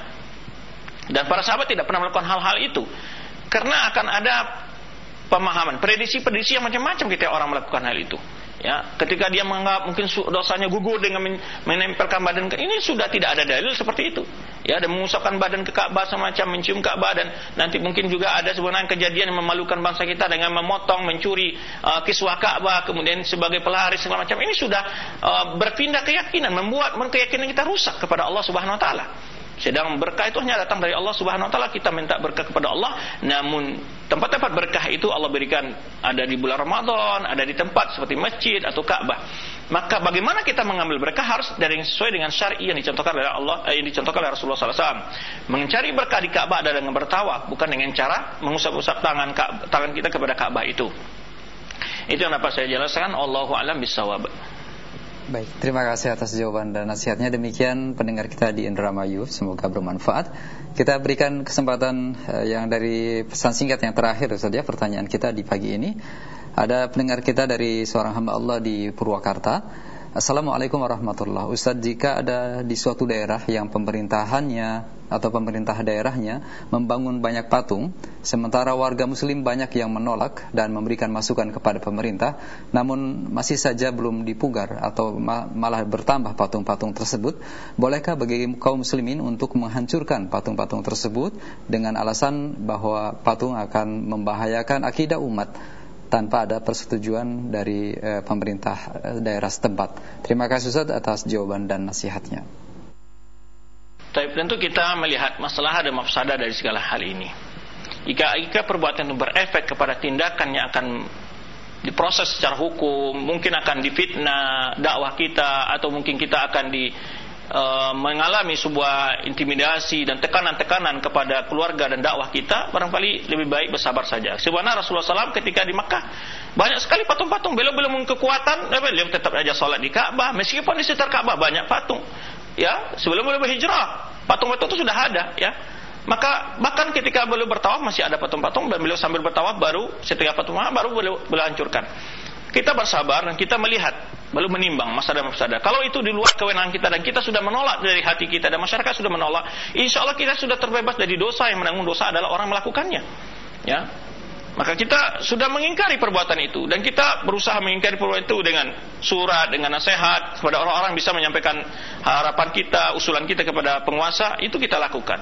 Dan para sahabat tidak pernah melakukan hal-hal itu. Karena akan ada pemahaman, prediksi-prediksi yang macam-macam ketika orang melakukan hal itu. Ya, ketika dia menganggap mungkin dosanya gugur dengan menempelkan badan ke, ini sudah tidak ada dalil seperti itu. Ya, dan mengusapkan badan ke Ka'bah semacam mencium Ka'bah, dan nanti mungkin juga ada sebenarnya kejadian yang memalukan bangsa kita dengan memotong, mencuri uh, kiswah Ka'bah kemudian sebagai pelaris segala macam. Ini sudah uh, berpindah keyakinan, membuat keyakinan kita rusak kepada Allah Subhanahu wa taala. Sedang berkah itu hanya datang dari Allah Subhanahu wa taala, kita minta berkah kepada Allah. Namun tempat-tempat berkah itu Allah berikan ada di bulan Ramadan, ada di tempat seperti masjid atau Ka'bah. Maka bagaimana kita mengambil berkah harus dari sesuai dengan syar'i yang dicontohkan oleh Allah, eh, yang dicontohkan oleh Rasulullah sallallahu alaihi wasallam. Mencari berkah di Ka'bah adalah dengan bertawaf, bukan dengan cara mengusap-usap tangan tangan kita kepada Ka'bah itu. Itu yang dapat saya jelaskan. Allahu a'lam bissawab. Baik, terima kasih atas jawaban dan nasihatnya. Demikian pendengar kita di Indramayu, semoga bermanfaat. Kita berikan kesempatan uh, yang dari pesan singkat yang terakhir saja pertanyaan kita di pagi ini. Ada pendengar kita dari seorang hamba Allah di Purwakarta. Assalamualaikum warahmatullahi wabarakatuh. Ustaz, jika ada di suatu daerah yang pemerintahannya atau pemerintah daerahnya membangun banyak patung, sementara warga muslim banyak yang menolak dan memberikan masukan kepada pemerintah, namun masih saja belum dipugar atau malah bertambah patung-patung tersebut, bolehkah bagi kaum muslimin untuk menghancurkan patung-patung tersebut dengan alasan bahwa patung akan membahayakan akidah umat tanpa ada persetujuan dari eh, pemerintah eh, daerah setempat? Terima kasih Ustaz atas jawaban dan nasihatnya. Tapi tentu kita melihat masalah dan mafsadah dari segala hal ini. Jika, jika perbuatan itu berefek kepada tindakan yang akan diproses secara hukum, mungkin akan difitnah dakwah kita, atau mungkin kita akan di uh, mengalami sebuah intimidasi dan tekanan-tekanan kepada keluarga dan dakwah kita, barangkali lebih baik bersabar saja. Sebenarnya Rasulullah shallallahu alaihi wasallam ketika di Makkah banyak sekali patung-patung, beliau belum kekuatan, beliau tetap aja sholat di Ka'bah, meskipun di sekitar Ka'bah banyak patung. Ya, sebelum beliau berhijrah, patung-patung itu sudah ada, ya. Maka bahkan ketika beliau bertawaf masih ada patung-patung, dan beliau sambil bertawaf baru setelah patung baru beliau, beliau hancurkan. Kita bersabar dan kita melihat, baru menimbang masa dan mafsadah. Kalau itu di luar kewenangan kita dan kita sudah menolak dari hati kita dan masyarakat sudah menolak, insya Allah kita sudah terbebas dari dosa. Yang menanggung dosa adalah orang melakukannya. Ya. Maka kita sudah mengingkari perbuatan itu, dan kita berusaha mengingkari perbuatan itu dengan surat, dengan nasihat kepada orang-orang, bisa menyampaikan harapan kita, usulan kita kepada penguasa, itu kita lakukan.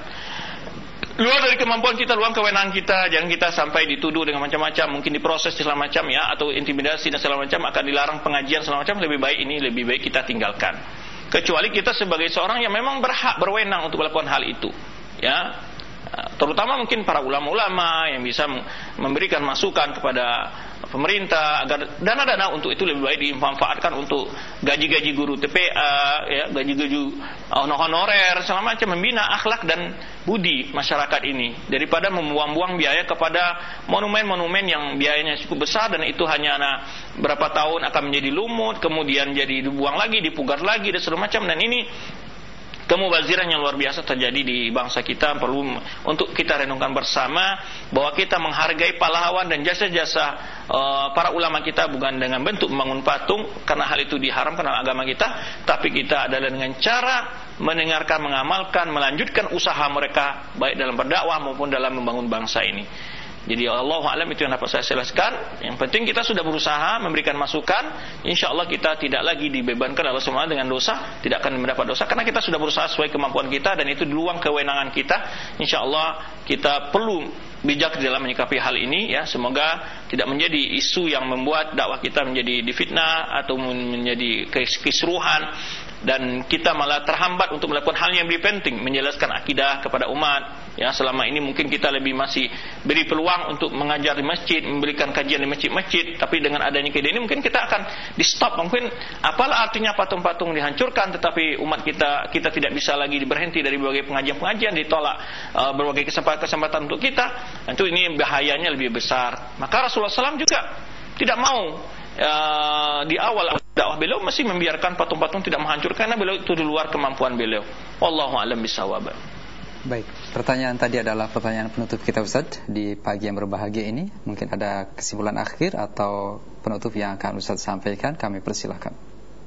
Luar dari kemampuan kita, luar kewenangan kita, jangan kita sampai dituduh dengan macam-macam, mungkin diproses segala macam ya, atau intimidasi dan segala macam, akan dilarang pengajian segala macam. Lebih baik ini lebih baik kita tinggalkan. Kecuali kita sebagai seorang yang memang berhak, berwenang untuk melakukan hal itu, ya. Terutama mungkin para ulama-ulama yang bisa memberikan masukan kepada pemerintah agar dana-dana untuk itu lebih baik dimanfaatkan untuk gaji-gaji guru T P A, ya, gaji-gaji honorer segala macam, membina akhlak dan budi masyarakat ini, daripada membuang-buang biaya kepada monumen-monumen yang biayanya cukup besar dan itu hanya nah, berapa tahun akan menjadi lumut, kemudian jadi dibuang lagi, dipugar lagi dan segala macam. Dan ini kemubaziran yang luar biasa terjadi di bangsa kita. Perlu untuk kita renungkan bersama bahwa kita menghargai pahlawan dan jasa-jasa uh, para ulama kita, bukan dengan bentuk membangun patung, karena hal itu diharamkan dalam agama kita, tapi kita adalah dengan cara mendengarkan, mengamalkan, melanjutkan usaha mereka baik dalam berdakwah maupun dalam membangun bangsa ini. Jadi Allahu a'lam, itu yang dapat saya jelaskan. Yang penting kita sudah berusaha memberikan masukan, insya Allah kita tidak lagi dibebankan oleh semua dengan dosa, tidak akan mendapat dosa, karena kita sudah berusaha sesuai kemampuan kita dan itu di luar kewenangan kita. Insya Allah kita perlu bijak dalam menyikapi hal ini, ya. Semoga tidak menjadi isu yang membuat dakwah kita menjadi difitnah atau menjadi kisruhan. dan kita malah terhambat untuk melakukan hal yang lebih penting, menjelaskan akidah kepada umat. Ya, selama ini mungkin kita lebih masih beri peluang untuk mengajar di masjid, memberikan kajian di masjid-masjid, tapi dengan adanya kejadian ini mungkin kita akan di stop. Mungkin apalah artinya patung-patung dihancurkan, tetapi umat kita kita tidak bisa lagi berhenti dari berbagai pengajian-pengajian, ditolak uh, berbagai kesempatan-kesempatan untuk kita. Tentu ini bahayanya lebih besar. Maka Rasulullah shallallahu alaihi wasallam juga tidak mau uh, di awal dakwah beliau masih membiarkan patung-patung tidak menghancurkan, karena beliau itu di luar kemampuan beliau. Wallahu a'lam bishawab. Baik, pertanyaan tadi adalah pertanyaan penutup kita Ustaz di pagi yang berbahagia ini. Mungkin ada kesimpulan akhir atau penutup yang akan Ustaz sampaikan, kami persilahkan.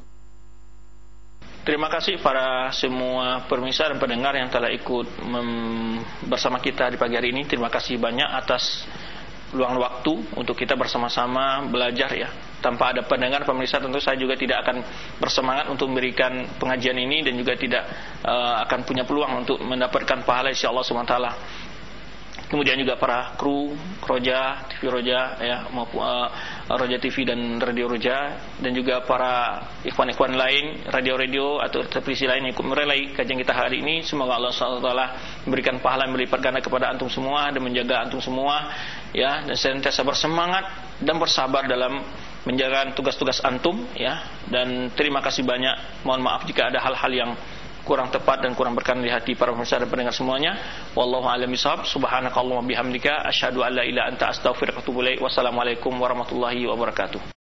Terima kasih para semua pemirsa dan pendengar yang telah ikut mem- bersama kita di pagi hari ini. Terima kasih banyak atas luang waktu untuk kita bersama-sama belajar ya. Tanpa ada pendengar pemirsa tentu saya juga tidak akan bersemangat untuk memberikan pengajian ini, dan juga tidak uh, akan punya peluang untuk mendapatkan pahala insyaallah subhanahu wa taala. Kemudian juga para kru Roja, T V Roja ya, maupun uh, Roja T V dan Radio Roja, dan juga para ikhwan-ikhwan lain radio-radio atau televisi lain yang ikut merelai kajian kita hari ini. Semoga Allah subhanahu wa taala memberikan pahala yang berlipat ganda kepada antum semua dan menjaga antum semua ya, dan senantiasa bersemangat dan bersabar dalam menjalankan tugas-tugas antum ya. Dan terima kasih banyak. Mohon maaf jika ada hal-hal yang kurang tepat dan kurang berkenan di hati para pemirsa dan pendengar semuanya. Wallahu a'lam bishawab. Subhanakallahumma bihamdika asyhadu an la ilaha illa anta astaghfiruka wa atubu ilaik. Wassalamualaikum warahmatullahi wabarakatuh.